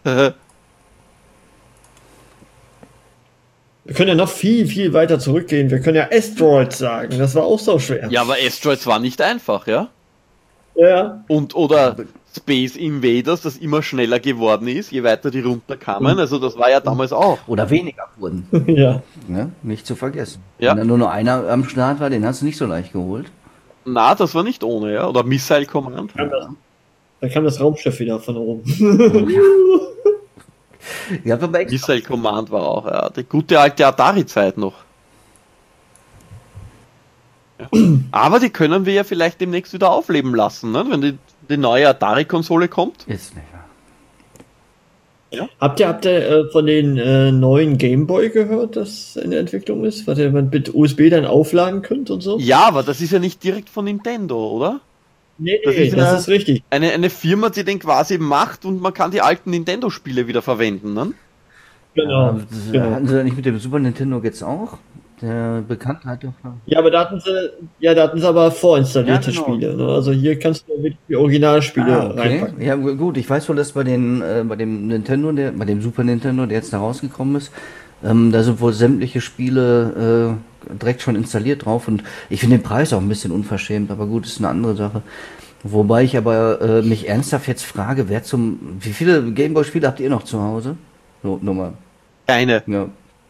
Wir können ja noch viel, viel weiter zurückgehen. Wir können ja Asteroids sagen. Das war auch so schwer. Ja, aber Asteroids war nicht einfach, ja? Ja. Und, oder Space Invaders, das immer schneller geworden ist, je weiter die runterkamen. Also das war ja damals auch. Oder weniger wurden. Ja. Ne? Nicht zu vergessen. Ja. Wenn da nur noch einer am Start war, den hast du nicht so leicht geholt. Na, das war nicht ohne, ja? Oder Missile Command. Kam das, da kam das Raumschiff wieder von oben. Ja, aber extra. Missile Command war auch, ja. Die gute alte Atari-Zeit noch. Ja. Aber die können wir ja vielleicht demnächst wieder aufleben lassen, ne? Wenn die, die neue Atari-Konsole kommt. Ist nicht wahr. Habt ihr, habt ihr äh, von den äh, neuen Gameboy gehört, das in der Entwicklung ist? Was ihr mit U S B dann aufladen könnt und so? Ja, aber das ist ja nicht direkt von Nintendo, oder? Nee, Das nee, ist das ja- ist richtig. Eine, eine Firma, die den quasi macht und man kann die alten Nintendo-Spiele wieder verwenden, ne? Genau. Ja, das genau. hatten sie da nicht mit dem Super Nintendo jetzt auch? Der Bekannte hat doch. Ja, aber da hatten sie, ja, da hatten sie aber vorinstallierte Ja, genau. Spiele. Ne? Also hier kannst du wirklich die Originalspiele Ah, okay. reinpacken. Ja, gu- gut, ich weiß wohl, dass bei den, äh, bei dem Nintendo, der, bei dem Super Nintendo, der jetzt da rausgekommen ist, ähm, da sind wohl sämtliche Spiele äh, direkt schon installiert drauf und ich finde den Preis auch ein bisschen unverschämt, aber gut, ist eine andere Sache. Wobei ich aber äh, mich ernsthaft jetzt frage, wer zum, wie viele Gameboy-Spiele habt ihr noch zu Hause? So, Nummer. Keine. Ja,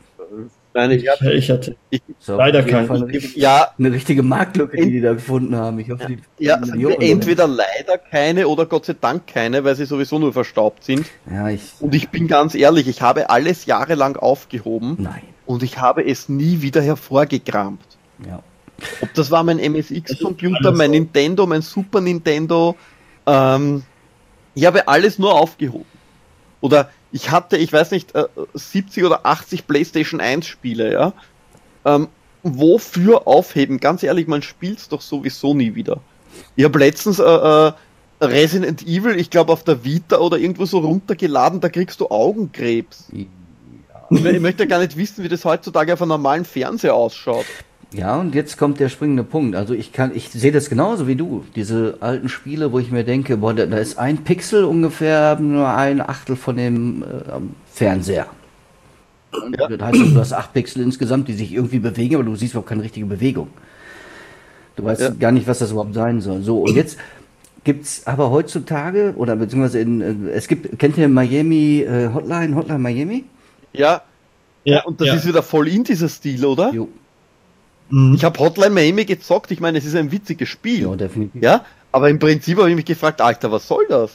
Nein, ich hab, Ja, ich hatte. so, Leider auf jeden kein. Fall Eine, richt- ja, eine richtige Marktlücke, die die da gefunden haben. Ich hoffe, die ja, die Millionen- entweder leider keine oder Gott sei Dank keine, weil sie sowieso nur verstaubt sind. Ja, ich. Und ich bin ganz ehrlich, ich habe alles jahrelang aufgehoben Nein. und ich habe es nie wieder hervorgekramt. Ja. Ob das war mein M S X-Computer, alles mein so. Nintendo, mein Super Nintendo, ähm, ich habe alles nur aufgehoben. Oder ich hatte, ich weiß nicht, äh, siebzig oder achtzig PlayStation eins Spiele, ja. Ähm, wofür aufheben? Ganz ehrlich, man spielt's doch sowieso nie wieder. Ich habe letztens äh, äh, Resident Evil, ich glaube auf der Vita oder irgendwo so runtergeladen, da kriegst du Augenkrebs. Ich, ich möchte gar nicht wissen, wie das heutzutage auf einem normalen Fernseher ausschaut. Ja, und jetzt kommt der springende Punkt. Also ich kann, ich sehe das genauso wie du. Diese alten Spiele, wo ich mir denke, boah, da, da ist ein Pixel ungefähr nur ein Achtel von dem äh, Fernseher. Und Ja. Das heißt, du hast acht Pixel insgesamt, die sich irgendwie bewegen, aber du siehst überhaupt keine richtige Bewegung. Du weißt Ja. gar nicht, was das überhaupt sein soll. So, und jetzt gibt's aber heutzutage, oder beziehungsweise in, äh, es gibt, kennt ihr Miami äh, Hotline, Hotline Miami? Ja, Ja, und das ja. ist wieder voll in dieser Stil, oder? Jo. Mhm. Ich habe Hotline Miami gezockt, ich meine, es ist ein witziges Spiel. Ja, definitiv. Ja, aber im Prinzip habe ich mich gefragt, Alter, was soll das?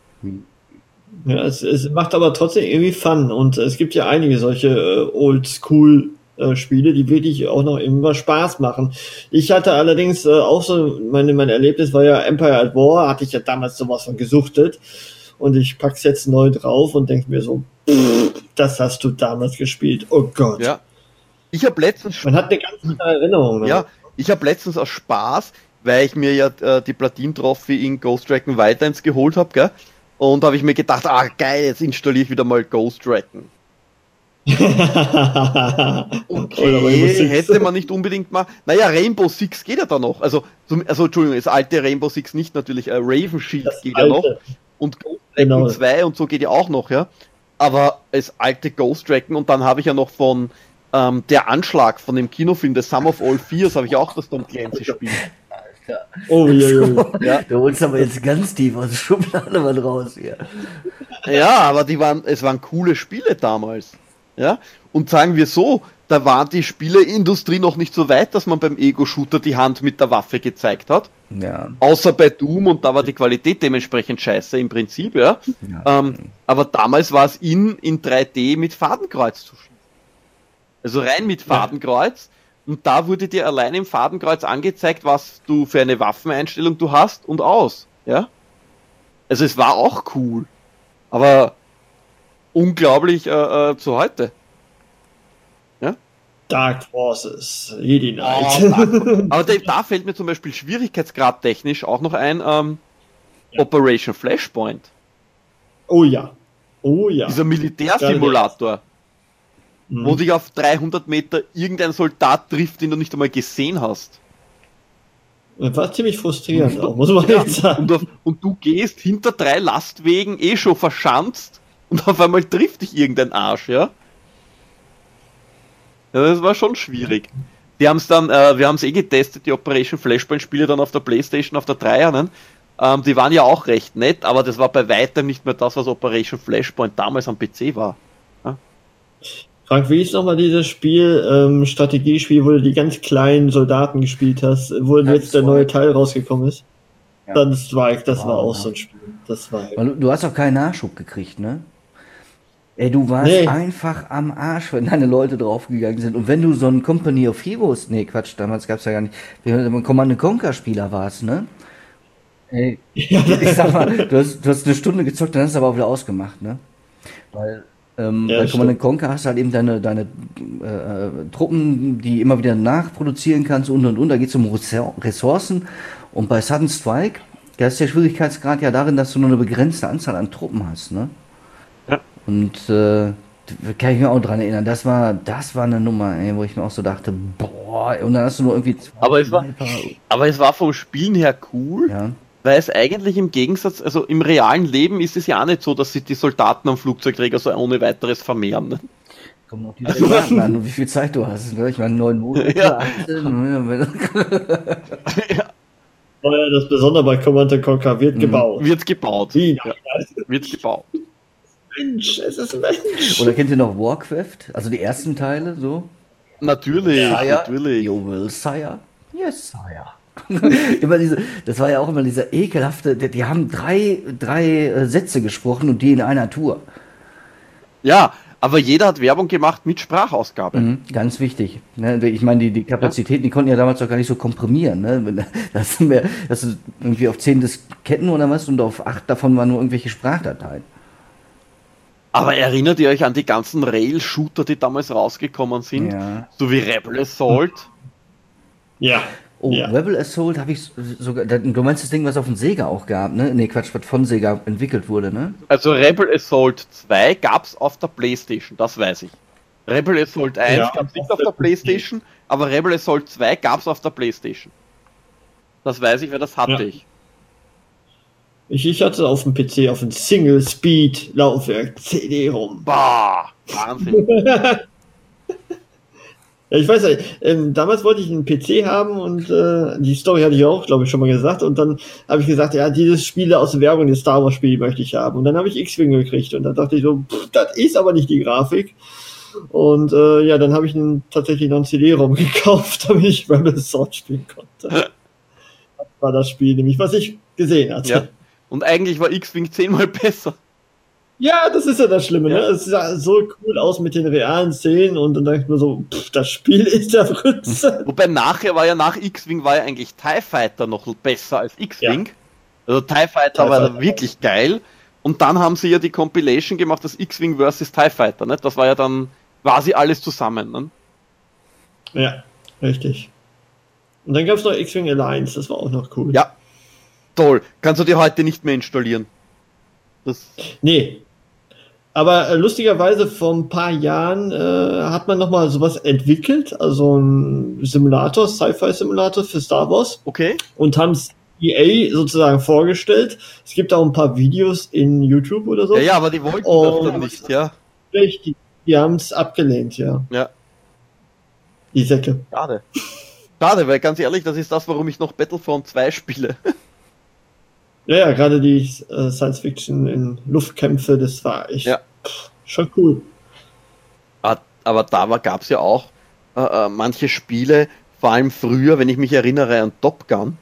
Ja, es, es macht aber trotzdem irgendwie Fun und es gibt ja einige solche äh, Oldschool-Spiele, die wirklich auch noch immer Spaß machen. Ich hatte allerdings äh, auch so, meine, mein Erlebnis war ja Empire at War, hatte ich ja damals sowas von gesuchtet und ich pack's jetzt neu drauf und denke mir so, pff, das hast du damals gespielt, oh Gott. Ja. Ich habe letztens... Man hat eine ganz andere Erinnerung. Ne? Ja, ich habe letztens aus Spaß, weil ich mir ja äh, die Platin-Trophy in Ghost Recon Wildlands geholt habe, gell? Und habe ich mir gedacht, ah geil, jetzt installiere ich wieder mal Ghost Recon. Okay, hätte man nicht unbedingt mal... Naja, Rainbow Six geht ja da noch. Also, zum, also Entschuldigung, das alte Rainbow Six nicht natürlich, äh, Raven Shield das geht alte. ja noch. Und Ghost Recon genau. zwei und so geht ja auch noch, ja. Aber das alte Ghost Recon und dann habe ich ja noch von ähm, der Anschlag von dem Kinofilm, The Sum of All Fears, habe ich auch das Tom Clancy gespielt. Oh ja, ja, ja. Du holst aber jetzt ganz tief aus der Schublade mal raus hier. Ja, aber die waren, es waren coole Spiele damals. Ja, und sagen wir so, da war die Spieleindustrie noch nicht so weit, dass man beim Ego-Shooter die Hand mit der Waffe gezeigt hat. Ja. Außer bei Doom und da war die Qualität dementsprechend scheiße im Prinzip, ja. ja. Ähm, aber damals war es in, in drei D mit Fadenkreuz zu schießen. Also rein mit Fadenkreuz. Ja. Und da wurde dir allein im Fadenkreuz angezeigt, was du für eine Waffeneinstellung du hast und aus. Ja. Also es war auch cool. Aber unglaublich äh, äh, zu heute. Ja? Dark Forces, Jedi Knight. Oh, aber da, da fällt mir zum Beispiel Schwierigkeitsgrad technisch auch noch ein ähm, ja. Operation Flashpoint. Oh ja. Oh ja. Dieser Militärsimulator, mhm. wo dich auf dreihundert Meter irgendein Soldat trifft, den du nicht einmal gesehen hast. Das war ziemlich frustrierend auch, muss man ja, jetzt sagen. Und, auf, und du gehst hinter drei Lastwegen eh schon verschanzt und auf einmal trifft dich irgendein Arsch, ja? Ja, das war schon schwierig. Die haben es dann, äh, wir haben es eh getestet, die Operation Flashpoint-Spiele dann auf der PlayStation, auf der Dreier, ne? ähm, die waren ja auch recht nett, aber das war bei weitem nicht mehr das, was Operation Flashpoint damals am P C war. Ja? Frank, wie ist nochmal dieses Spiel, ähm, Strategiespiel, wo du die ganz kleinen Soldaten gespielt hast, wo das jetzt der neue Teil rausgekommen ist? Ja. Dann das war, das wow, war auch ja. so ein Spiel. Das war du, du hast auch keinen Nachschub gekriegt, ne? Ey, du warst nee. einfach am Arsch, wenn deine Leute draufgegangen sind. Und wenn du so ein Company of Heroes, nee, Quatsch, damals gab's ja gar nicht, wenn du ein Command and Conquer Spieler warst, ne? Ey, ja. ich sag mal, du hast, du hast eine Stunde gezockt, dann hast du aber auch wieder ausgemacht, ne? Weil, ähm, ja, bei Command and Conquer hast du halt eben deine, deine äh, Truppen, die immer wieder nachproduzieren kannst und und und, da geht's um Ressourcen. Und bei Sudden Strike, da ist der Schwierigkeitsgrad ja darin, dass du nur eine begrenzte Anzahl an Truppen hast, ne? Und äh, kann ich mir auch dran erinnern, das war, das war eine Nummer, ey, wo ich mir auch so dachte, boah, und dann hast du nur irgendwie zwei aber es war, aber es war vom Spielen her cool, ja. Weil es eigentlich im Gegensatz, also im realen Leben ist es ja auch nicht so, dass sich die Soldaten am Flugzeugträger so ohne weiteres vermehren. Ne? Kommt noch die Soldaten an und wie viel Zeit du hast, ne? Ich meine, neun Monate, ja. achtzehn, ja. Oh ja, das Besondere bei Command and Conquer wird gebaut. Wird gebaut. Wie? Ja. Wird gebaut. Mensch, es ist Mensch. Oder kennt ihr noch Warcraft? Also die ersten Teile, so? Natürlich, Sire, natürlich. You will, Sire? Yes, Sire. immer diese, das war ja auch immer dieser ekelhafte, die, die haben drei, drei äh, Sätze gesprochen und die in einer Tour. Ja, aber jeder hat Werbung gemacht mit Sprachausgabe. Mhm, ganz wichtig. Ne? Ich meine, die, die Kapazitäten, die konnten ja damals doch gar nicht so komprimieren. Ne? Das sind wir, das sind irgendwie auf zehn Disketten oder was und auf acht davon waren nur irgendwelche Sprachdateien. Aber erinnert ihr euch an die ganzen Rail-Shooter, die damals rausgekommen sind? Ja. So wie Rebel Assault? Ja. Oh, ja. Rebel Assault habe ich sogar, du meinst das Ding, was auf dem Sega auch gab, ne? Nee, Quatsch, was von Sega entwickelt wurde, ne? Also Rebel Assault zwei gab's auf der PlayStation, das weiß ich. Rebel Assault eins ja, gab's nicht auf der PlayStation, aber Rebel Assault zwei gab's auf der PlayStation. Das weiß ich, weil das hatte ja. ich. Ich, ich hatte auf dem P C auf ein Single-Speed-Laufwerk C D rum. Bah, Wahnsinn. Ja, ich weiß ja, ähm, damals wollte ich einen P C haben und äh, die Story hatte ich auch, glaube ich, schon mal gesagt. Und dann habe ich gesagt, ja, dieses Spiele aus der Werbung, das Star Wars Spiel möchte ich haben. Und dann habe ich X-Wing gekriegt und dann dachte ich so, pff, das ist aber nicht die Grafik. Und äh, ja, dann habe ich einen, tatsächlich noch einen C D-ROM gekauft, damit ich Rebel Assault spielen konnte. Das war das Spiel, nämlich was ich gesehen hatte. Ja. Und eigentlich war X-Wing zehnmal besser. Ja, das ist ja das Schlimme, ja. ne? Es sah so cool aus mit den realen Szenen und dann dachte ich mir so, pff, das Spiel ist der Fritze. Wobei nachher war ja nach X-Wing war ja eigentlich TIE Fighter noch besser als X-Wing. Ja. Also TIE Fighter TIE war Fighter. wirklich geil. Und dann haben sie ja die Compilation gemacht, das X-Wing versus TIE Fighter, ne? Das war ja dann quasi alles zusammen, ne? Ja, richtig. Und dann gab es noch X-Wing Alliance, das war auch noch cool. Ja, toll. Kannst du dir heute nicht mehr installieren? Das Nee. Aber äh, lustigerweise vor ein paar Jahren äh, hat man nochmal sowas entwickelt, also ein Simulator, Sci-Fi-Simulator für Star Wars. okay. Und haben es E A sozusagen vorgestellt. Es gibt auch ein paar Videos in YouTube oder so. Ja, ja, aber die wollten Oh. das dann nicht, ja. Richtig. Die haben es abgelehnt, ja. Ja. Die Säcke. Schade. Schade, weil ganz ehrlich, das ist das, warum ich noch Battlefront zwei spiele. Ja, ja, gerade die äh, Science-Fiction in Luftkämpfe, das war echt Ja. pff, schon cool. Ah, aber da gab es ja auch äh, äh, manche Spiele, vor allem früher, wenn ich mich erinnere an Top Gun.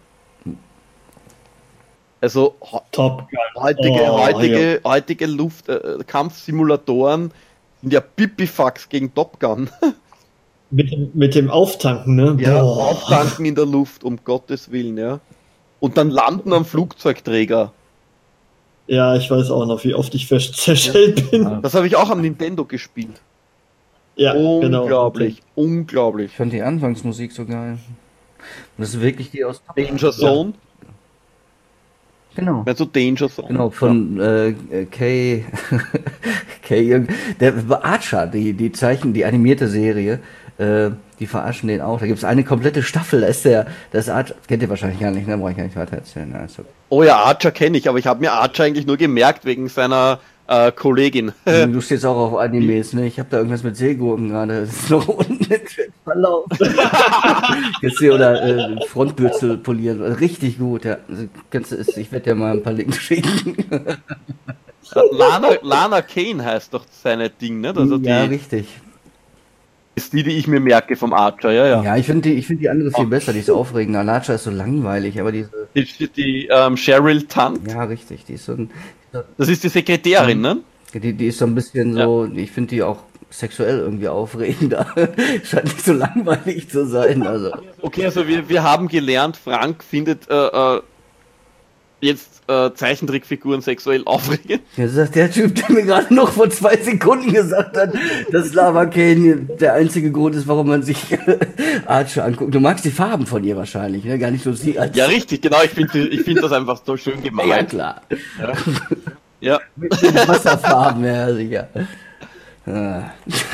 Also he- Top Gun. heutige, Oh, heutige, heutige Luftkampfsimulatoren sind ja Pipifax gegen Top Gun. Mit, dem- mit dem Auftanken, ne? Ja, Boah. auftanken in der Luft, um Gottes Willen, ja. Und dann landen am Flugzeugträger. Ja, ich weiß auch noch, wie oft ich vers- zerstellt bin. Das habe ich auch am Nintendo gespielt. Ja, Unglaublich, unglaublich. Ich fand die Anfangsmusik so geil. Und das ist wirklich die aus Top Gun. Danger Zone. Genau. Meinst du Danger Zone? Genau, von äh, Kay, Kay, der Archer, die, die Zeichen, die animierte Serie, äh, die verarschen den auch. Da gibt es eine komplette Staffel, da ist der, das Archer, kennt ihr wahrscheinlich gar nicht, ne? Brauche ich gar nicht weiter erzählen. Ja, ist okay. Oh ja, Archer kenne ich, aber ich habe mir Archer eigentlich nur gemerkt wegen seiner äh, Kollegin. Du stehst auch auf Animes, ne? Ich habe da irgendwas mit Seegurken gerade. Das ist noch unten im Verlauf. Jetzt hier oder äh, Frontbürzel polieren. Also richtig gut, ja. Also, kannst du, ich werde dir mal ein paar Links schicken. Lana, Lana Kane heißt doch seine Ding, ne? Also die ja, richtig. ist die, die ich mir merke vom Archer, ja, ja. Ja, ich finde die, ich finde die andere viel besser. Die ist aufregender. Archer ist so langweilig, aber diese. Die, die ähm, Cheryl Tunt, Ja, richtig. Die ist so ein. das ist die Sekretärin, ne? Die, die ist so ein bisschen so. Ich finde die auch sexuell irgendwie aufregender. Scheint nicht so langweilig zu sein. Also. Okay, also wir, wir haben gelernt, Frank findet äh, äh, jetzt äh, Zeichentrickfiguren sexuell aufregend. Ja, das ist der Typ, der mir gerade noch vor zwei Sekunden gesagt hat, dass Lava Kane der einzige Grund ist, warum man sich Archer anguckt. Du magst die Farben von ihr wahrscheinlich, ne? Gar nicht nur sie als. Ja, richtig, genau, ich finde ich find das einfach so schön gemalt. Ja, klar. Ja. Mit den Wasserfarben, ja, sicher. Ah.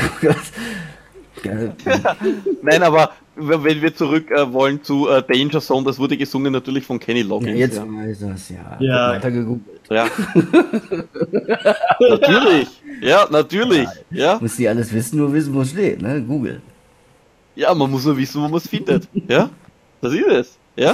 Ja, Nein, aber wenn wir zurück äh, wollen zu äh, Danger Zone, das wurde gesungen natürlich von Kenny Loggins. jetzt ja. weiß das, ja. Ja. Hab weiter gegoogelt. Ja. Natürlich. Ja, natürlich. Ja. Muss die alles wissen, nur wissen, wo es steht, ne? Google. Ja, man muss nur wissen, wo man es findet. Ja. Das ist es. Ja.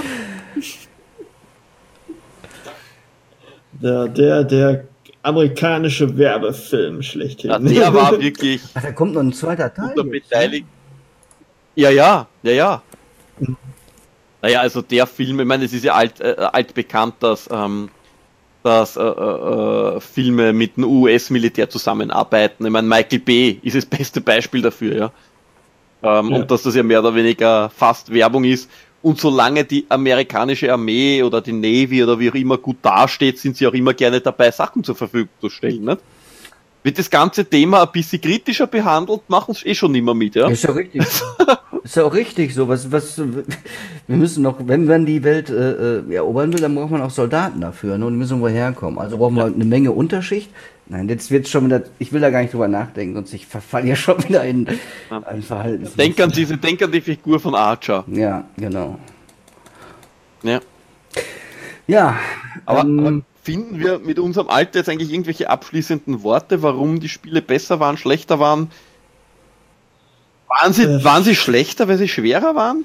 Der, der, der amerikanische Werbefilm schlechthin. ja der war wirklich Ach, da kommt noch ein zweiter Teil. unter jetzt, beteiligt. Ja, ja, ja, ja. Naja, also der Film, ich meine, es ist ja alt, äh, altbekannt, dass, ähm, dass äh, äh, Filme mit dem U S-Militär zusammenarbeiten. Ich meine, Michael Bay ist das beste Beispiel dafür, ja. Ähm, Ja. Und dass das ja mehr oder weniger fast Werbung ist. Und solange die amerikanische Armee oder die Navy oder wie auch immer gut dasteht, sind sie auch immer gerne dabei, Sachen zur Verfügung zu stellen. Nicht? Wird das ganze Thema ein bisschen kritischer behandelt, machen sie eh schon immer mit, ja? Ist ja richtig. Ist ja auch richtig so. Was, was, wir müssen noch, wenn man die Welt äh, äh, erobern will, dann braucht man auch Soldaten dafür, ne? Und die müssen irgendwo herkommen. Also brauchen wir eine Menge Unterschicht. Nein, jetzt wird schon wieder, ich will da gar nicht drüber nachdenken, sonst ich verfalle ja schon wieder in ein Verhalten. Denk an diese, denk an die Figur von Archer. Ja, genau. Ja. Ja, Aber, ähm, aber finden wir mit unserem Alter jetzt eigentlich irgendwelche abschließenden Worte, warum die Spiele besser waren, schlechter waren? Waren sie, Äh. waren sie schlechter, weil sie schwerer waren?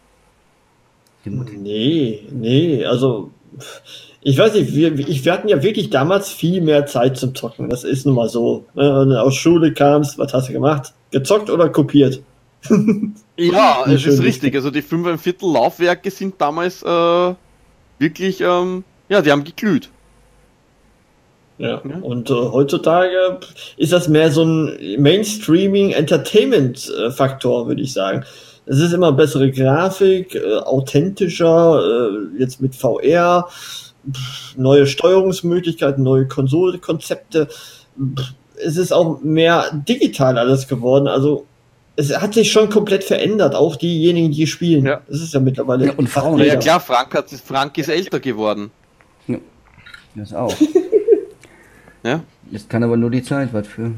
Nee, nee, also ich weiß nicht, wir, ich, wir hatten ja wirklich damals viel mehr Zeit zum Zocken. Das ist nun mal so. Ne? Wenn du aus Schule kamst, was hast du gemacht? Gezockt oder kopiert? Ja, Wie es schön ist ist richtig. Also die fünf ein Viertel Laufwerke sind damals äh, wirklich, ähm, ja, die haben geglüht. Ja. Ja. Und äh, heutzutage ist das mehr so ein Mainstreaming-Entertainment-Faktor, würde ich sagen. Es ist immer bessere Grafik, äh, authentischer, äh, jetzt mit V R, pff, neue Steuerungsmöglichkeiten, neue Konsolenkonzepte. Pff, Es ist auch mehr digital alles geworden. Also es hat sich schon komplett verändert, auch diejenigen, die spielen. Ja. Das ist ja mittlerweile. Ja, und Frauen. Ja, jeder. klar, Frank, hat, Frank ist älter geworden. Ja, das auch. Ja? Es kann aber nur die Zeit was für.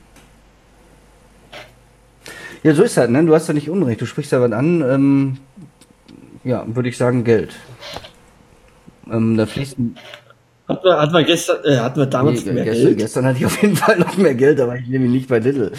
Ja, so ist das, ne? Du hast ja nicht Unrecht. Du sprichst ja was an. Ähm, ja, würde ich sagen, Geld. Ähm, da fließt. Hatten wir, hatten wir gestern, äh, hatten wir damals Nee, mehr gestern, Geld? gestern hatte ich auf jeden Fall noch mehr Geld, aber ich nehme ihn nicht bei Lidl.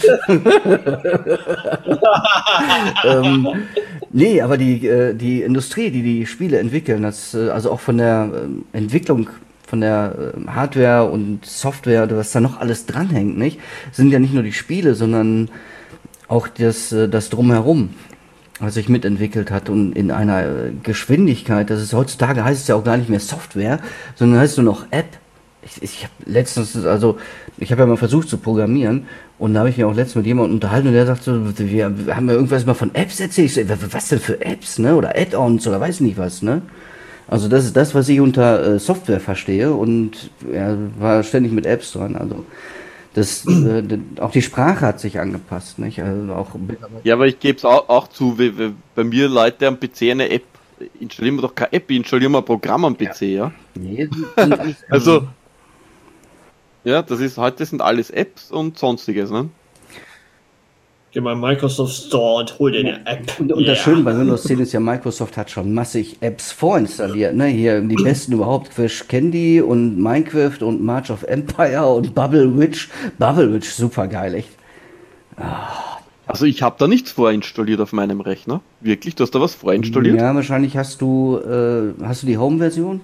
ähm, nee, aber die, äh, die Industrie, die die Spiele entwickeln, das, äh, also auch von der ähm, Entwicklung, von der äh, Hardware und Software, was da noch alles dranhängt, nicht, sind ja nicht nur die Spiele, sondern auch das, äh, das Drumherum, was sich mitentwickelt hat und in einer äh, Geschwindigkeit, das ist heutzutage heißt es ja auch gar nicht mehr Software, sondern heißt nur noch App. Ich, ich habe letztens, also ich habe ja mal versucht zu programmieren und da habe ich mich auch letztens mit jemandem unterhalten und der sagt so, wir, wir haben ja irgendwas mal von Apps erzählt. Ich so, was denn für Apps, ne? Oder Add-ons oder weiß nicht was, ne? Also das ist das, was ich unter äh, Software verstehe und er war ständig mit Apps dran, also das, äh, auch die Sprache hat sich angepasst, nicht? Also auch Ja, aber ich gebe es auch, auch zu, wie, wie bei mir Leute am P C eine App, installieren wir doch keine App, installieren wir ein Programm am P C, ja? nee, sind alles, Also, ja, das ist, heute sind alles Apps und sonstiges, ne? Geh mal in Microsoft Store und hol dir eine App. Und, und das Schöne bei Windows zehn ist ja, Microsoft hat schon massig Apps vorinstalliert. Ne? Hier die besten überhaupt, Crash Candy und Minecraft und March of Empire und Bubble Witch. Bubble Witch, super geil, echt. Also ich habe da nichts vorinstalliert auf meinem Rechner. Wirklich? Du hast da was vorinstalliert? Ja, wahrscheinlich hast du, äh, hast du die Home-Version?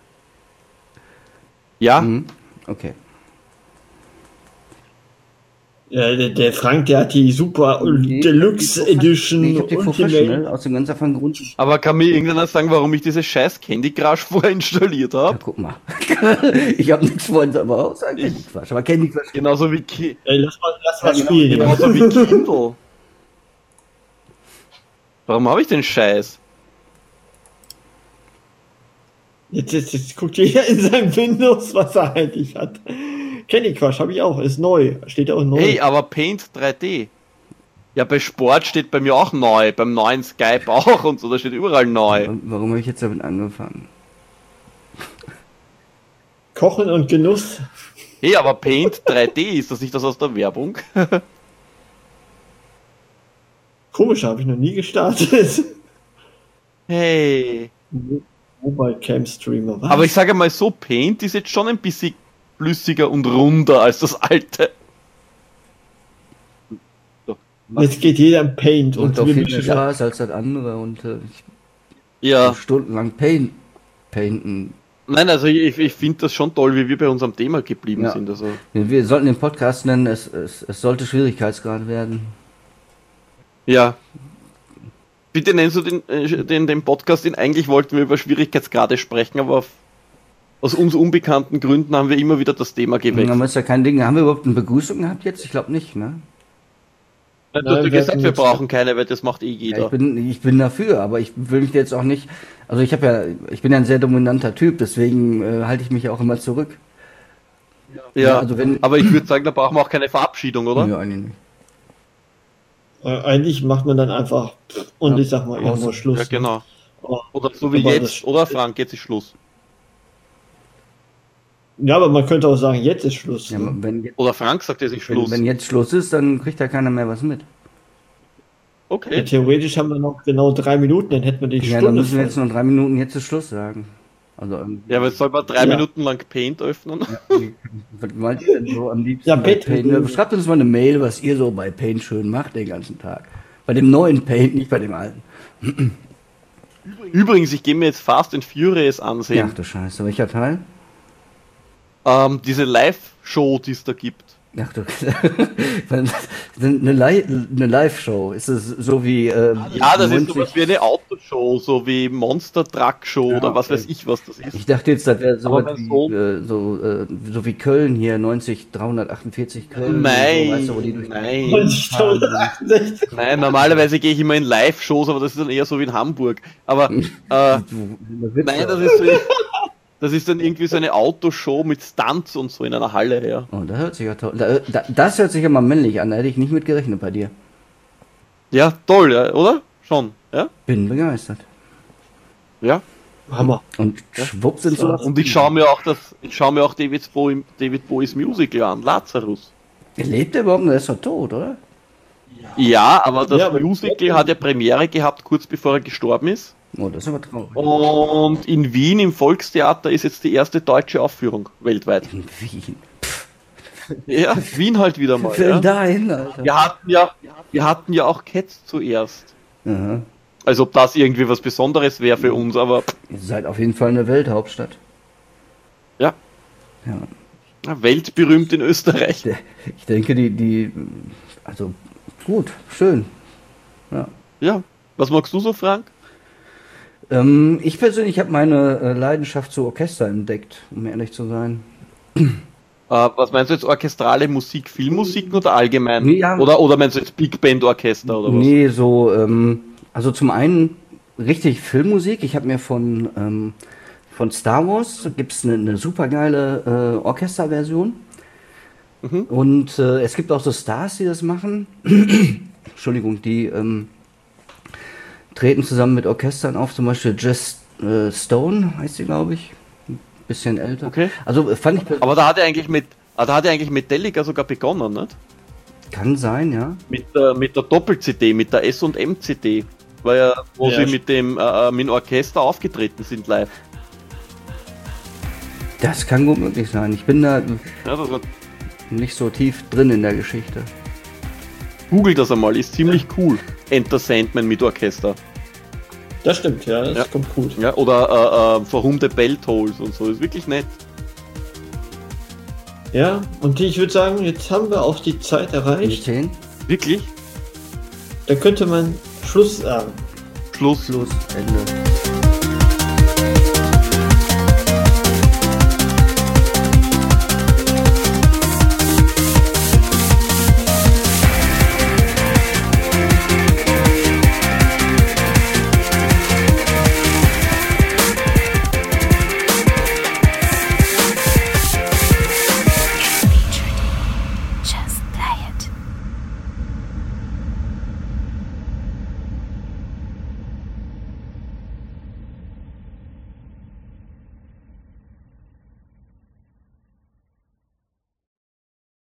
Ja. Mhm. Okay. Ja, der, der Frank, der hat die Super Nee, Deluxe ich hab die Edition. Nee, ich hab die Ultimate. Professional aus dem ganz einfachen Grund. Aber kann mir irgendeiner sagen, warum ich dieses scheiß Candy Crush vorinstalliert Ja, habe? guck mal. Ich habe nichts vorhin, aber auch sagen Candy Crush. Aber Candy Crush. Genauso wie, Ki Ey, lass mal, lass mal Ja, genau, spielen. hier. genauso wie Kindle. Warum habe ich den Scheiß? Jetzt, jetzt, jetzt guckt jeder in seinem Windows, was er eigentlich hat. Candy Crush habe ich auch, ist neu. Steht auch neu. Hey, aber Paint drei D. Ja, bei Sport steht bei mir auch neu, beim neuen Skype auch und so, da steht überall neu. Warum habe ich jetzt damit angefangen? Kochen und Genuss. Hey, aber Paint drei D, ist das nicht das aus der Werbung? Komisch, habe ich noch nie gestartet. Hey. Mobile Cam Streamer, was? Aber ich sage mal so, Paint ist jetzt schon ein bisschen flüssiger und runder als das alte. So. Jetzt geht jeder im Paint Und und, auch wir viel mischen mehr ab. Spaß als das andere und äh, ich Ja. stundenlang Paint, painten. Nein, also ich, ich finde das schon toll, wie wir bei unserem Thema geblieben Ja. sind. Also. Wir, wir sollten den Podcast nennen, es, es, es sollte Schwierigkeitsgrad werden. Ja. Bitte nennst du den, äh, den, den Podcast, den eigentlich wollten wir über Schwierigkeitsgrade sprechen, aber auf, aus uns unbekannten Gründen haben wir immer wieder das Thema gewechselt. Aber ist ja kein Ding. Haben wir überhaupt eine Begrüßung gehabt jetzt? Ich glaube nicht, ne? Du hast Nein, ja wir gesagt, hatten wir jetzt- brauchen keine, weil das macht eh Ja, jeder. ich bin, ich bin dafür, aber ich will mich jetzt auch nicht. Also ich habe ja, ich bin ja ein sehr dominanter Typ, deswegen äh, halte ich mich auch immer zurück. ja, ja, also wenn- aber ich würde sagen, da brauchen wir auch keine Verabschiedung, oder? Ja, eigentlich nicht. Äh, Eigentlich macht man dann einfach und Ja. ich sag mal irgendwo Schluss. Ja, genau. Oh. Oder so wie Aber jetzt, das- oder Frank, jetzt ist Schluss. Ja, aber man könnte auch sagen, jetzt ist Schluss. Ja, ne? wenn, jetzt, Oder Frank sagt, jetzt ist Schluss. wenn, wenn jetzt Schluss ist, dann kriegt ja keiner mehr was mit. Ja, Okay. theoretisch haben wir noch genau drei Minuten, dann hätten wir die Ja, dann Stunde müssen wir voll. jetzt noch drei Minuten jetzt ist Schluss sagen. Also, ähm, Ja, aber jetzt soll man drei Ja. Minuten lang Paint öffnen. was wollt ihr denn so am liebsten Ja, bei bitte. Paint? Ja, schreibt uns mal eine Mail, was ihr so bei Paint schön macht den ganzen Tag. Bei dem neuen Paint, nicht bei dem alten. Übrigens, ich gehe mir jetzt Fast and Furious Ja, ansehen. ach du Scheiße, welcher Teil? Ähm, diese Live-Show, die es da gibt. Ach du, eine, Li eine Live-Show. Ist es so wie. Ähm, Ja, das ist neunzig sowas wie eine Autoshow, so wie Monster Truck Show Ja, oder was okay. weiß ich, was das ist. Ich dachte jetzt, das wäre so, Aber was wenn wie, so- äh, so, äh, so wie Köln hier, neunzig dreihundertachtundvierzig Köln. Nein, so, weißt du, wo die durch nein. neunzigtausendachtundsechzig. Nein, normalerweise gehe ich immer in Live-Shows, aber das ist dann eher so wie in Hamburg. Aber äh, nein, das ist, so, das ist dann irgendwie so eine Autoshow mit Stunts und so in einer Halle her. Oh, das hört sich ja toll. Da, da, das hört sich ja mal männlich an, da hätte ich nicht mit gerechnet bei dir. Ja, toll, ja, oder? Schon, ja? Bin begeistert. Ja. Hammer. Und schwupp sind so. Und ich schaue mir auch das, ich schaue mir auch David Bowie, David Bowies Musical an, Lazarus. Lebt er überhaupt noch? Er ist doch tot, oder? Ja, aber das Ja, aber- Musical hat ja Premiere gehabt, kurz bevor er gestorben ist. Oh, das ist aber traurig. Und in Wien im Volkstheater ist jetzt die erste deutsche Aufführung weltweit. In Wien. Ja, Wien halt wieder mal. Film Ja. dahin, Alter. Wir hatten ja, wir hatten ja auch Cats zuerst. Aha. Also ob das irgendwie was Besonderes wäre für uns, aber Ihr seid auf jeden Fall eine Welthauptstadt. ja, Ja. weltberühmt in Österreich. Ich denke, die, die, also gut, schön. Ja. Ja, was magst du so, Frank? Ähm, ich persönlich habe meine äh, Leidenschaft zu Orchester entdeckt, um ehrlich zu sein. Äh, was meinst du jetzt, orchestrale Musik, Filmmusik oder allgemein? Ja. Oder, oder meinst du jetzt Big Band Orchester oder was? Nee, so, ähm, also zum einen richtig Filmmusik. Ich habe mir von, ähm, von Star Wars, gibt es eine, eine super geile äh, Orchesterversion. Mhm. Und äh, es gibt auch so Stars, die das machen. Entschuldigung, die ähm, treten zusammen mit Orchestern auf, zum Beispiel Jess äh, Stone heißt sie, glaube ich. Ein bisschen älter. Okay. Also äh, fand ich, Aber da hat er eigentlich mit, ah, da hat er eigentlich Metallica sogar begonnen, nicht? kann sein, ja. Mit der, mit der Doppel-C D, mit der S und M C D. Weil ja, wo Ja. sie mit dem, äh, mit dem Orchester aufgetreten sind live. Das kann gut möglich sein. Ich bin da Ja, das war, nicht so tief drin in der Geschichte. Google das einmal, ist ziemlich cool. Enter Sandman mit Orchester. Das stimmt, ja, das Ja. kommt gut. Ja, oder äh, äh, For Whom the Bell Tolls und so, ist wirklich nett. Ja, und ich würde sagen, jetzt haben wir auch die Zeit Die erreicht. zehn? Wirklich? Da könnte man Schluss sagen. Schluss. Schluss, Ende.